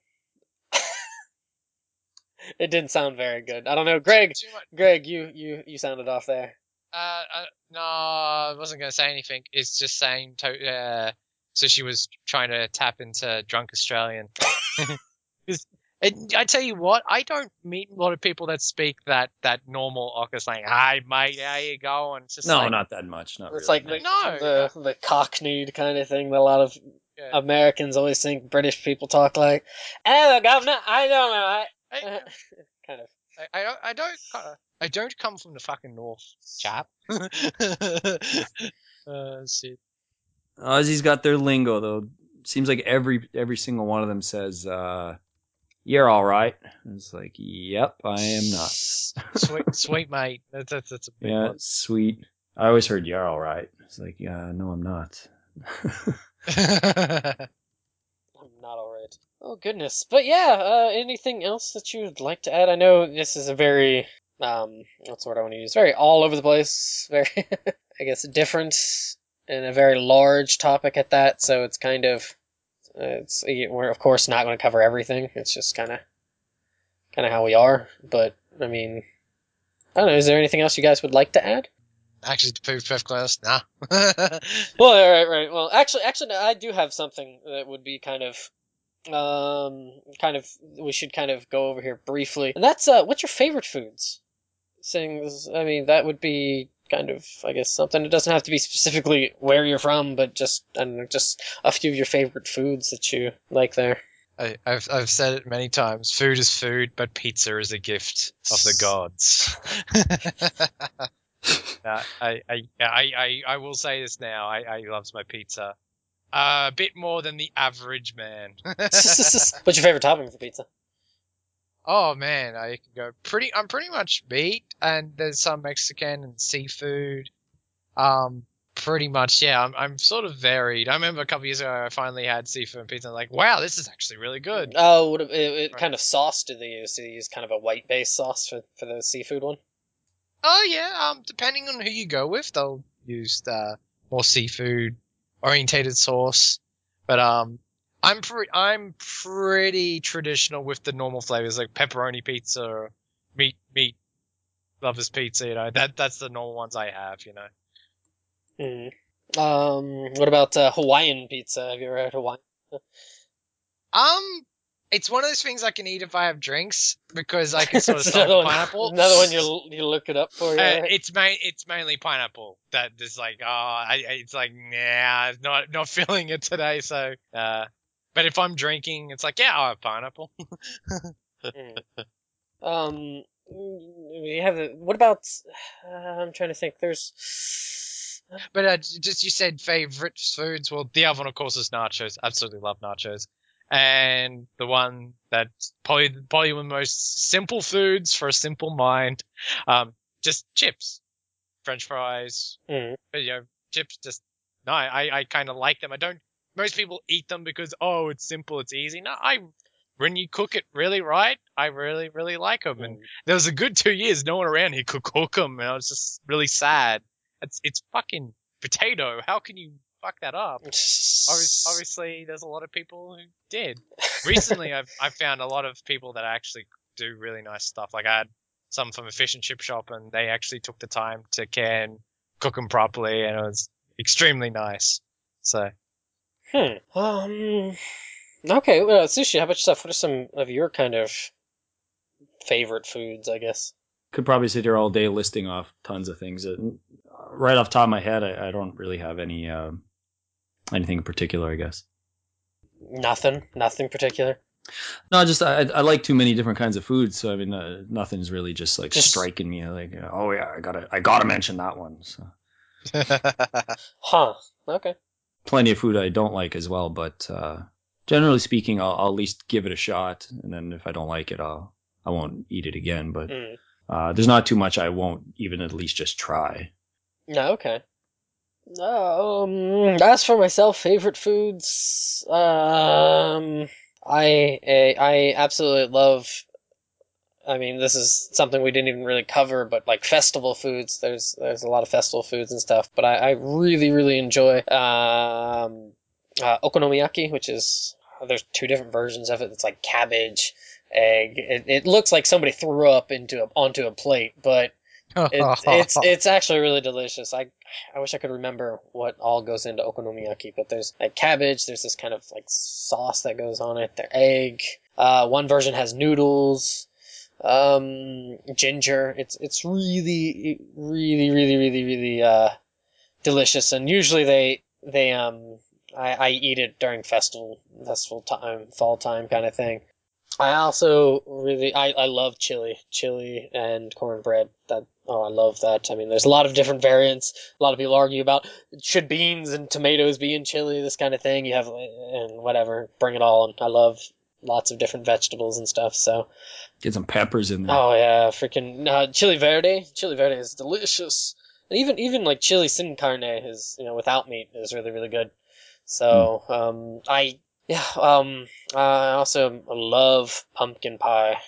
A: It didn't sound very good. I don't know, Greg.
C: Too much.
A: Greg, you you you sounded off there.
C: Uh, uh, no, I wasn't going to say anything. It's just saying. To, uh, so she was trying to tap into drunk Australian. 'Cause- and I tell you what, I don't meet a lot of people that speak that that normal Ocker slang. Hi, mate, how you going? It's just
B: No,
C: like,
B: not that much. Not
A: It's
B: really.
A: like the,
C: No.
A: the the cockneyed kind of thing that a lot of
C: Yeah.
A: Americans always think British people talk like. Oh, governor, I don't know. I,
C: Hey,
A: kind of.
C: I, I, I don't uh, I don't come from the fucking north, chap. uh, shit.
B: Aussies got their lingo though. Seems like every every single one of them says, uh, "You're all right." And it's like, "Yep, I am not."
C: Sweet, sweet mate. That's that's, that's a big
B: Yeah,
C: one.
B: sweet. I always heard "You're all right." It's like, yeah, no, I'm not.
A: I'm not alright. Oh goodness, but yeah. Uh, anything else that you would like to add? I know this is a very um, what's the word I want to use? Very all over the place. Very, I guess, different and a very large topic at that. So it's kind of, uh, it's we're of course not going to cover everything. It's just kind of, kind of how we are. But I mean, I don't know. Is there anything else you guys would like to add?
C: Actually, to be perfectly honest, nah.
A: Well, all right, right. Well, actually, actually, no, I do have something that would be kind of, um, kind of. We should kind of go over here briefly, and that's uh, what's your favorite foods? Things. I mean, that would be kind of, I guess, something. It doesn't have to be specifically where you're from, but just, I don't know, just a few of your favorite foods that you like there.
C: I, I've I've said it many times. Food is food, but pizza is a gift of the gods. uh, I, I I I I will say this now. I I loves my pizza uh, a bit more than the average man.
A: What's your favorite topping for pizza?
C: Oh man, I can go pretty. I'm pretty much meat, and there's some Mexican and seafood. Um, pretty much, yeah. I'm I'm sort of varied. I remember a couple years ago, I finally had seafood and pizza. I'm like, wow, this is actually really good.
A: Oh, what, it, it kind of sauce do they use? Do they use kind of a white base sauce for for the seafood one?
C: Oh yeah. Um, depending on who you go with, they'll use uh, more seafood orientated sauce. But um, I'm pretty I'm pretty traditional with the normal flavors like pepperoni pizza, or meat meat lovers pizza. You know that that's the normal ones I have. You know.
A: Mm. Um, what about uh, Hawaiian pizza? Have you ever had Hawaiian?
C: Um, it's one of those things I can eat if I have drinks because I can sort of
A: It's
C: stomach
A: another one.
C: pineapple.
A: Another one you you look it up for you.
C: Uh,
A: Right?
C: it's main, it's mainly pineapple that is like, oh, I, I- it's like, nah, not not feeling it today. So, uh, but if I'm drinking, it's like, yeah, I'll have pineapple.
A: Mm. Um, we have. A, what about? Uh, I'm trying to think. There's.
C: But uh, just you said favorite foods. Well, the other one, of course, is nachos. Absolutely love nachos. And the one that's probably probably one of the most simple foods for a simple mind, um, just chips, French fries.
A: Mm.
C: But, you know, chips just no. I I kind of like them. I don't. Most people eat them because oh, it's simple, it's easy. No, I when you cook it really right, I really really like them. And
A: Mm.
C: there was a good two years no one around here could cook them, and I was just really sad. It's it's fucking potato. How can you fuck that up? Obviously, obviously, there's a lot of people who did. Recently, I've I've found a lot of people that actually do really nice stuff. Like I had some from a fish and chip shop, and they actually took the time to can cook them properly, and it was extremely nice. So,
A: Hmm. Um. Okay. Well, sushi. How about yourself? What are some of your kind of favorite foods? I guess.
B: Could probably sit here all day listing off tons of things. Uh, Right off the top of my head, I, I don't really have any um, anything in particular. I guess.
A: Nothing. Nothing particular.
B: No, just I, I like too many different kinds of foods, so I mean, uh, nothing's really just like
A: Just.
B: striking me. Like, uh, oh yeah, I gotta I gotta mention that one. So
A: Huh. Okay.
B: plenty of food I don't like as well, but uh, generally speaking, I'll, I'll at least give it a shot, and then if I don't like it, I'll I won't eat it again. But
A: Mm.
B: uh, there's not too much I won't even at least just try.
A: No. Okay. Um, as for myself, favorite foods, um, I eh, I absolutely love. I mean, this is something we didn't even really cover, but like festival foods. There's there's a lot of festival foods and stuff, but I, I really really enjoy um, uh, okonomiyaki, which is there's two different versions of it. It's like cabbage, egg. It, it looks like somebody threw up into a, onto a plate, but it's it's it's actually really delicious. I I wish I could remember what all goes into okonomiyaki, but there's like cabbage. There's this kind of like sauce that goes on it. Their egg. Uh, one version has noodles, um, ginger. It's it's really really really really really uh delicious. And usually they they um I, I eat it during festival festival time, fall time kind of thing. I also really I, I love chili, chili and cornbread. That oh I love that. I mean, there's a lot of different variants. A lot of people argue about should beans and tomatoes be in chili, this kind of thing. You have and whatever, bring it all. And I love lots of different vegetables and stuff. So
B: Get some peppers in there.
A: oh yeah, freaking uh, chili verde. Chili verde is delicious. And even even like chili sin carne is you know without meat is really really good. So um I yeah um I also love pumpkin pie.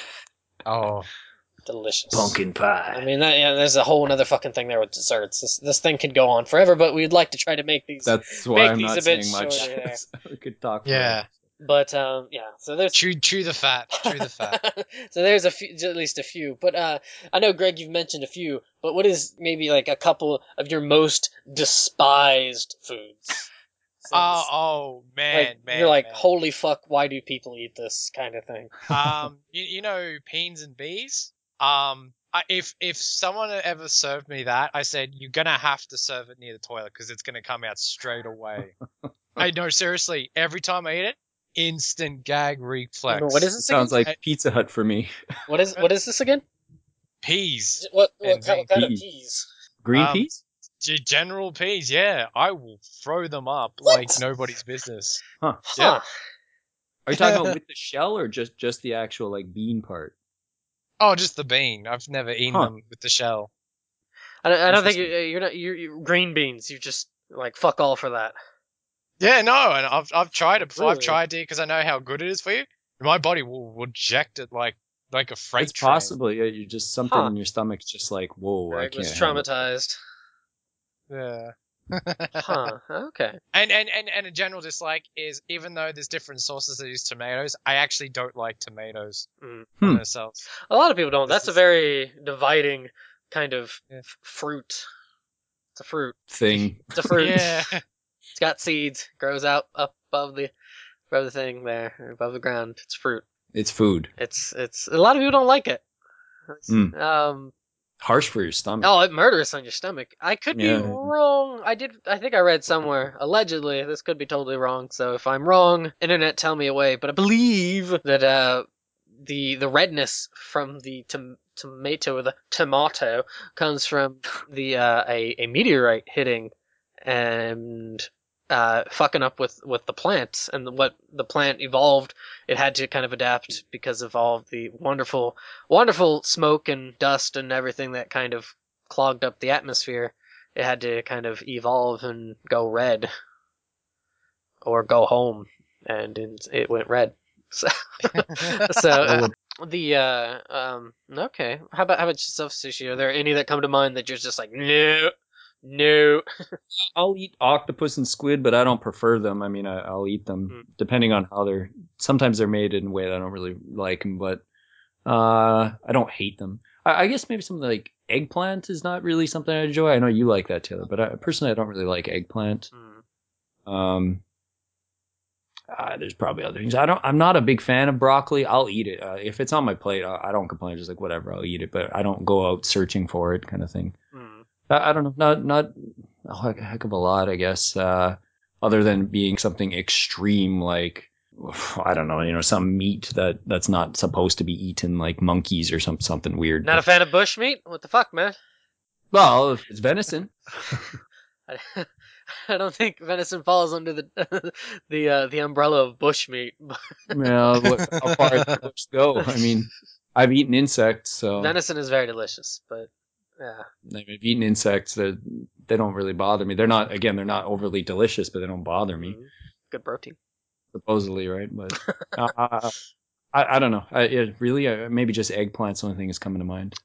C: Oh,
A: Delicious.
B: Pumpkin
A: I
B: pie.
A: mean, that, yeah, there's a whole other fucking thing there with desserts. This, this thing could go on forever, but we'd like to try to make these
B: That's why
A: make
B: I'm
A: these
B: not
A: a bit
B: saying much.
A: shorter there.
B: we could talk.
C: yeah.
B: forever.
A: But um, yeah. So there's
C: Chew, chew the fat. Chew the fat.
A: so there's a few, at least a few. But uh, I know Greg, you've mentioned a few. But what is maybe like a couple of your most despised foods?
C: Oh,
A: Since,
C: oh man,
A: like
C: man,
A: you're like,
C: man.
A: holy fuck, why do people eat this kind of thing?
C: Um, you, you know, beans and bees. Um, I, if if someone ever served me that, I said you're gonna have to serve it near the toilet because it's gonna come out straight away. I no, seriously. Every time I eat it, instant gag reflex.
A: What is
B: It
A: this again?
B: sounds like
C: I-
B: Pizza Hut for me.
A: What is what is this again?
C: peas
A: What what,
C: and
A: kind, what
C: beans.
A: kind of
B: Peas.
A: peas?
B: Green
C: Um,
B: peas?
C: G- general peas. Yeah, I will throw them up
A: What?
C: like nobody's business.
B: Huh.
A: Huh.
B: Are you talking about with the shell or just just the actual like bean part?
C: Oh, just the bean. I've never eaten
B: Huh.
C: them with the shell.
A: I don't, I don't think
B: Interesting.
A: you- you're not you're, you're green beans. You just like fuck all for that.
C: Yeah, no, and I've I've tried it before. I've
A: Really?
C: tried it because I know how good it is for you. My body will reject it like like a freight
B: It's
C: train.
B: possible. Yeah, you just something
A: Huh.
B: in your stomach's just like, whoa, I
A: Greg was
B: can't handle it.
A: traumatized.
C: Yeah.
A: Huh. Okay.
C: And, and and and a general dislike is even though there's different sauces that use tomatoes, I actually don't like tomatoes
A: Mm.
C: by
B: Hmm.
C: themselves.
A: A lot of people don't.
C: This
A: That's a
C: is-
A: very dividing kind of
C: Yeah.
A: f- fruit. It's a fruit.
B: Thing.
A: It's a fruit.
C: Yeah.
A: It's got seeds. Grows out up above the above the thing there, above the ground. It's fruit.
B: It's food.
A: It's it's a lot of people don't like it.
B: Mm.
A: Um.
B: Harsh for your stomach.
A: Oh, it murderous on your stomach. I could be
B: Yeah.
A: wrong. I did. I think I read somewhere. Allegedly, this could be totally wrong. So if I'm wrong, internet, tell me away. But I believe that uh, the the redness from the tom- tomato or the tomato comes from the uh, a a meteorite hitting and uh, fucking up with with the plant and what the plant evolved. It had to kind of adapt because of all of the wonderful wonderful smoke and dust and everything that kind of clogged up the atmosphere. It had to kind of evolve and go red or go home, and it went red. So, so uh, the uh, um, okay. How about how about yourself, Sushi? Are there any that come to mind that you're just like no, no?
B: I'll eat octopus and squid, but I don't prefer them. I mean, I, I'll eat them
A: Mm.
B: depending on how they're. Sometimes they're made in a way that I don't really like them, but uh, I don't hate them. I, I guess maybe something like eggplant is not really something I enjoy. I know you like that, Taylor, but I, personally, I don't really like eggplant.
A: Mm.
B: Um, uh, there's probably other things. I don't. I'm not a big fan of broccoli. I'll eat it uh, if it's on my plate. I, I don't complain. Just like whatever, I'll eat it. But I don't go out searching for it, kind of thing.
A: Mm.
B: I, I don't know. Not not a heck heck of a lot, I guess. Uh, other than being something extreme, like I don't know, you know, some meat that that's not supposed to be eaten, like monkeys or some something weird.
A: Not a
B: But,
A: fan of bushmeat? What the fuck, man?
B: well, if it's venison.
A: I, I don't think venison falls under the the uh, the umbrella of bushmeat.
B: Well, what, how far does the bush go? I mean, I've eaten insects, so
A: Venison is very delicious, but yeah.
B: I've eaten insects that they don't really bother me. They're not, again, they're not overly delicious, but they don't bother me.
A: Mm. Good protein.
B: Supposedly, right? But uh, I, I don't know. I, it really, uh, maybe just eggplant's the only thing that's coming to mind.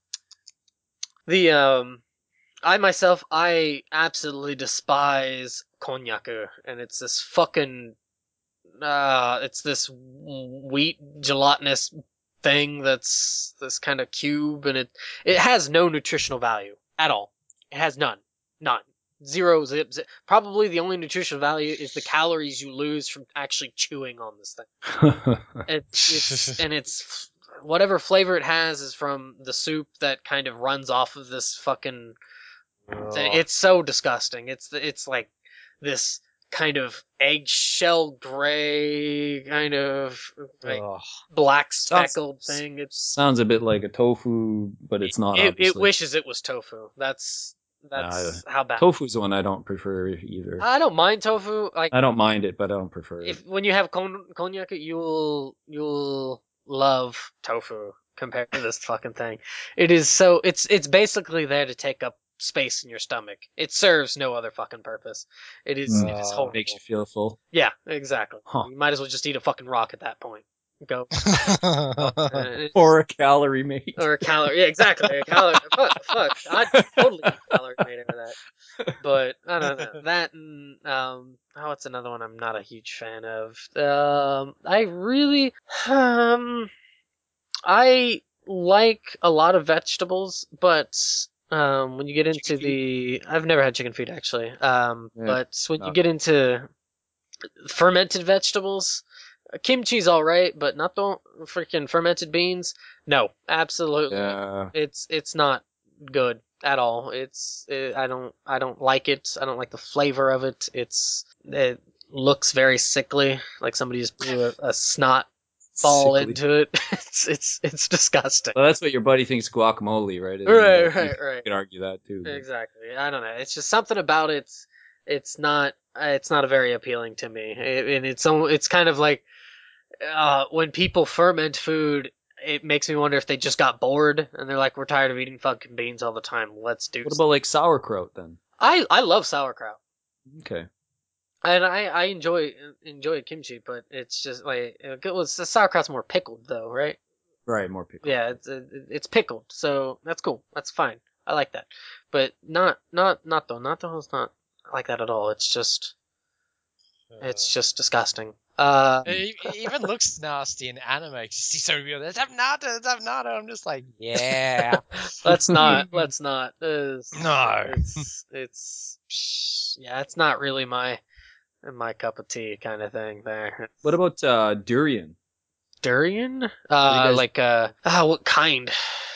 A: The um, I myself, I absolutely despise konnyaku, and it's this fucking uh, it's this wheat gelatinous thing that's this kind of cube, and it it has no nutritional value at all. It has none, none, zero zip, zip. Probably the only nutritional value is the calories you lose from actually chewing on this thing. It, it's and it's whatever flavor it has is from the soup that kind of runs off of this fucking thing. It's so disgusting. It's it's like this kind of eggshell gray, kind of like
C: Ugh.
A: black
B: Sounds-
A: speckled thing. It's
B: Sounds a bit like a tofu, but it's not.
A: it, it
B: obviously.
A: wishes it was tofu. That's that's how bad.
B: Tofu's the one I don't prefer either.
A: I don't mind tofu. Like
B: I don't mind it, but I don't prefer it.
A: if when you have kon- konjac, you'll you'll love tofu compared to this fucking thing. It is so it's it's basically there to take up space in your stomach. It serves no other fucking purpose. It is
B: Mm.
A: it is
C: Uh,
A: horrible.
B: Makes you feel full.
A: Yeah, exactly.
B: Huh.
A: You might as well just eat a fucking rock at that point. Go. Uh, it's-
B: Or a calorie mate.
A: or a calorie. Yeah, exactly. A calorie. Fuck, fuck. I'd totally get a calorie made out of that. But I don't know that. And, um, oh, what's another one I'm not a huge fan of? Um, I really, um, I like a lot of vegetables, but um, when you get into
B: Chicken
A: the, I've never had chicken feet actually. Um,
B: Yeah,
A: but when you
B: no.
A: get into fermented vegetables, kimchi's all right, but not the freaking fermented beans. No, absolutely.
B: Yeah.
A: It's it's not good at all. It's it, I don't I don't like it. I don't like the flavor of it. It's it looks very sickly, like somebody just blew a, a snot ball
B: Sickly.
A: into it. It's it's it's disgusting.
B: Well, that's what your buddy thinks guacamole, right? Isn't
A: Right,
B: it?
A: right,
B: You
A: right.
B: could argue that too. but-
A: Exactly. I don't know. It's just something about it. It's not. It's not very appealing to me. It, and it's so. It's kind of like uh, when people ferment food. It makes me wonder if they just got bored and they're like, "We're tired of eating fucking beans all the time. Let's do."
B: What
A: some-"
B: about like sauerkraut then?
A: I I love sauerkraut.
B: Okay.
A: And I, I enjoy enjoy kimchi, but it's just like it was the sauerkraut's more pickled though, right?
B: Right, more pickle.
A: Yeah, it's it's pickled, so that's cool. That's fine. I like that, but not not natto. Natto is not like that at all. It's just it's just disgusting. Uh,
C: It it even looks nasty in anime. You see so real. Let's have natto. Let's have natto. I'm just like, yeah.
A: let's not. Let's not. It's,
C: No.
A: It's it's yeah. It's not really my my cup of tea kind of thing. There.
B: What about uh, durian?
A: Durian? Uh,
B: guys-
A: like uh, ah, what kind?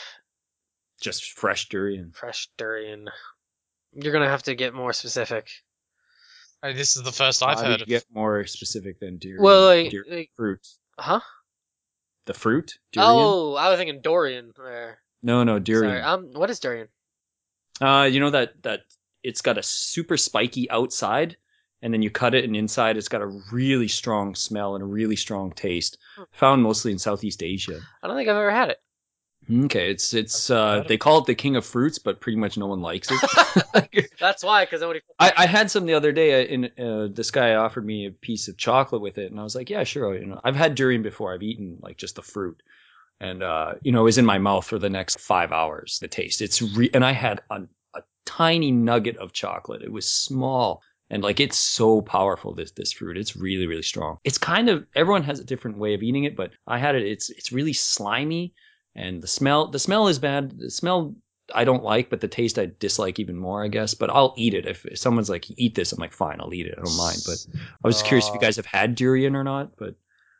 B: Just fresh durian.
A: Fresh durian. You're gonna have to get more specific.
C: Oh, this is the first I've
B: How do
C: heard
B: you
C: of.
B: get more specific than durian?
A: Well, like,
B: Durian
A: like
B: fruit.
A: huh?
B: The fruit? Durian?
A: Oh, I was thinking Dorian there.
B: No, no,
A: Sorry.
B: durian.
A: Um, what is durian?
B: Uh, you know that that it's got a super spiky outside, and then you cut it, and inside it's got a really strong smell and a really strong taste.
A: Hmm.
B: Found mostly in Southeast Asia.
A: I don't think I've ever had it.
B: Okay, it's it's
C: I've
B: uh
C: heard of
B: they
C: it.
B: call it the king of fruits, but pretty much no one likes it.
A: That's why, because nobody.
B: I, I had some the other day. uh, In uh, this guy offered me a piece of chocolate with it, and I was like, "Yeah, sure." You know, I've had durian before. I've eaten like just the fruit, and uh, you know, it was in my mouth for the next five hours. The taste, it's re- and I had a, a tiny nugget of chocolate. It was small, and like it's so powerful. This this fruit, it's really really strong. It's kind of everyone has a different way of eating it, but I had it. It's it's really slimy, and the smell the smell is bad. The smell I don't like, but the taste I dislike even more, I guess. But I'll eat it if, if someone's like, "Eat this," I'm like, "Fine, I'll eat it. I don't mind." But I was curious if you
C: Uh,
B: guys have had durian or not. But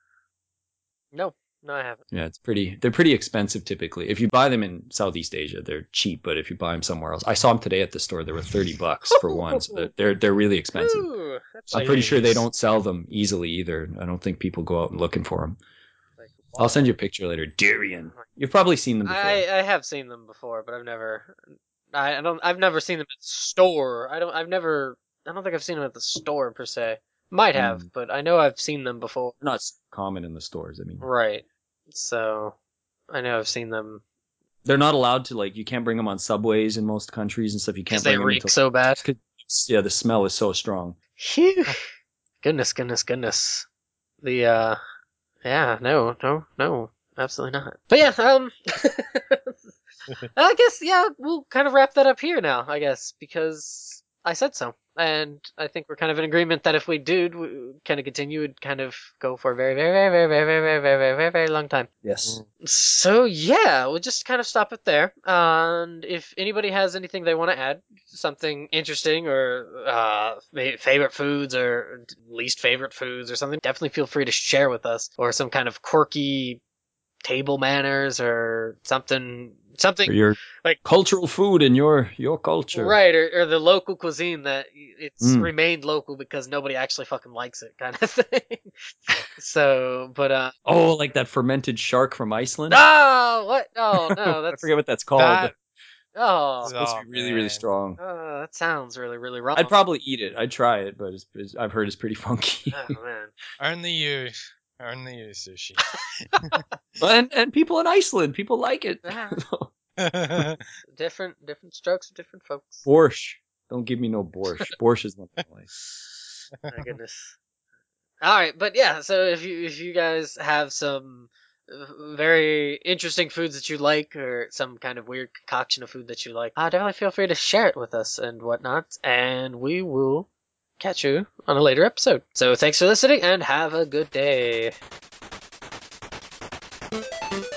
A: No, no, I haven't.
B: yeah, it's pretty. They're pretty expensive typically. If you buy them in Southeast Asia, they're cheap. But if you buy them somewhere else, I saw them today at the store. They were thirty bucks for one. So they're they're, they're really expensive.
A: Ooh, that's
B: I'm
A: like,
B: pretty sure they
C: Jeez.
B: don't sell them easily either. I don't think people go out and looking for them.
A: like
B: I'll send you a picture later. Durian. You've probably seen them before.
A: I I have seen them before, but I've never. I, I don't. I've never seen them at the store. I don't. I've never. I don't think I've seen them at the store per se. Might have,
B: Mm.
A: but I know I've seen them before.
B: They're not so common in the stores. I mean,
A: Right. So I know I've seen them
B: they're not allowed to like. You can't bring them on subways in most countries and stuff. You can't
A: because they
B: bring them
A: reek
B: into.
A: so bad.
B: 'Cause, yeah, the smell is so strong.
A: Phew. Goodness, goodness, goodness. The uh, yeah, no, no, no, absolutely not. But yeah, um, I guess yeah, we'll kind of wrap that up here now. I guess because I said so, and I think we're kind of in agreement that if we did we kind of continue, it'd kind of go for a very, very, very, very, very, very, very, very, very, very long time.
B: Yes.
A: So yeah, we'll just kind of stop it there. And if anybody has anything they want to add, something interesting or uh, fa- favorite foods or least favorite foods or something, definitely feel free to share with us. Or some kind of quirky table manners or something something
B: Or your
A: like
B: cultural food in your your culture.
A: right, or, or the local cuisine that it's
B: Mm.
A: remained local because nobody actually fucking likes it, kind of thing. So, but uh,
B: Oh, like that fermented shark from Iceland.
A: no, what? Oh no,
B: I
A: that's
B: forget what that's called.
C: That
B: It's
A: oh,
B: supposed to
C: oh
B: be really, really
C: man.
B: strong.
A: oh, that sounds really, really wrong.
B: I'd probably eat it. I'd try it, but it's, it's, I've heard it's pretty funky.
A: Oh man.
C: Only you. Only you, sushi.
B: and and people in Iceland, people like it.
A: Ah, different, different strokes for different folks.
B: Borscht. Don't give me no borscht. Borscht is not like.
A: My goodness. All right, but yeah. So if you if you guys have some uh, very interesting foods that you like, or some kind of weird concoction of food that you like, uh, definitely feel free to share it with us and whatnot, and we will catch you on a later episode. So thanks for listening, and have a good day.